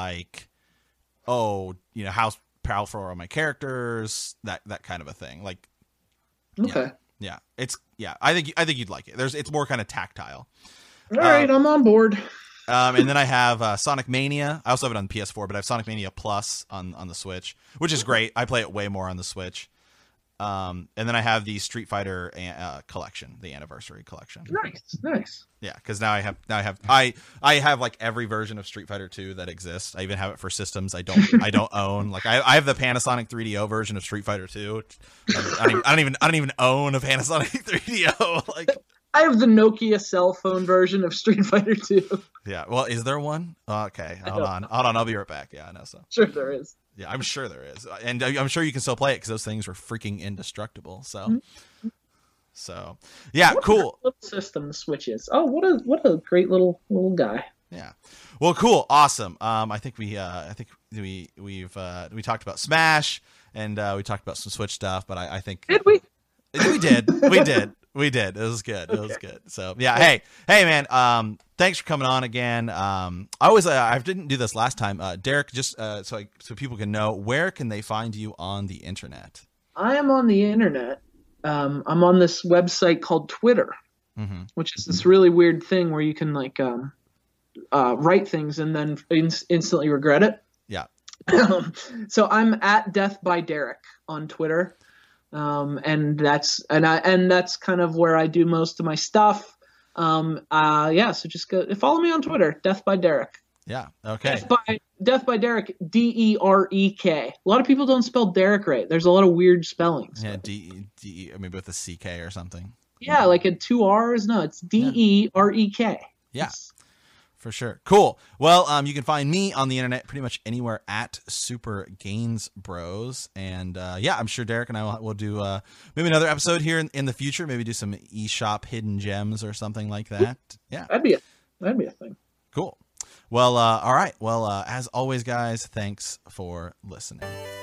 how powerful are my characters, that kind of a thing. Okay. Yeah. I think you'd like it. It's more kind of tactile. All right, I'm on board. And then I have Sonic Mania. I also have it on PS4, but I have Sonic Mania Plus on the Switch, which is great. I play it way more on the Switch. And then I have the Street Fighter collection, the anniversary collection. Nice. Yeah, because now I have like every version of Street Fighter 2 that exists. I even have it for systems I don't own. Like I have the Panasonic 3DO version of Street Fighter 2. I don't even own a Panasonic 3DO. Like I have the Nokia cell phone version of Street Fighter 2. Yeah. Well, is there one? Okay, hold on. I'll be right back. Yeah, I know so. Sure, there is. Yeah, I'm sure there is, and I'm sure you can still play it because those things were freaking indestructible. So, yeah, what cool. Little system the Switch is. Oh, what a great little guy. Yeah. Well, cool, awesome. I think we talked about Smash and we talked about some Switch stuff, but I think did we? We did. It was good. It was good. So yeah. Hey man. Thanks for coming on again. I didn't do this last time. Derek, just so people can know, where can they find you on the internet? I am on the internet. I'm on this website called Twitter, which is this really weird thing where you can like write things and then instantly regret it. Yeah. So I'm at Death by Derek on Twitter. And that's kind of where I do most of my stuff. So just go follow me on Twitter, Death by Derek. Yeah. Okay. Death by Derek, Derek. A lot of people don't spell Derek right. There's a lot of weird spellings. Yeah, maybe with a CK or something. Yeah, like a 2 R's. No, it's Derek. Yeah. For sure. Cool. Well, you can find me on the internet pretty much anywhere at Super Gains Bros. And I'm sure Derek and I will do maybe another episode here in the future. Maybe do some eShop hidden gems or something like that. Yeah. That'd be a thing. Cool. Well, all right. Well, as always, guys, thanks for listening.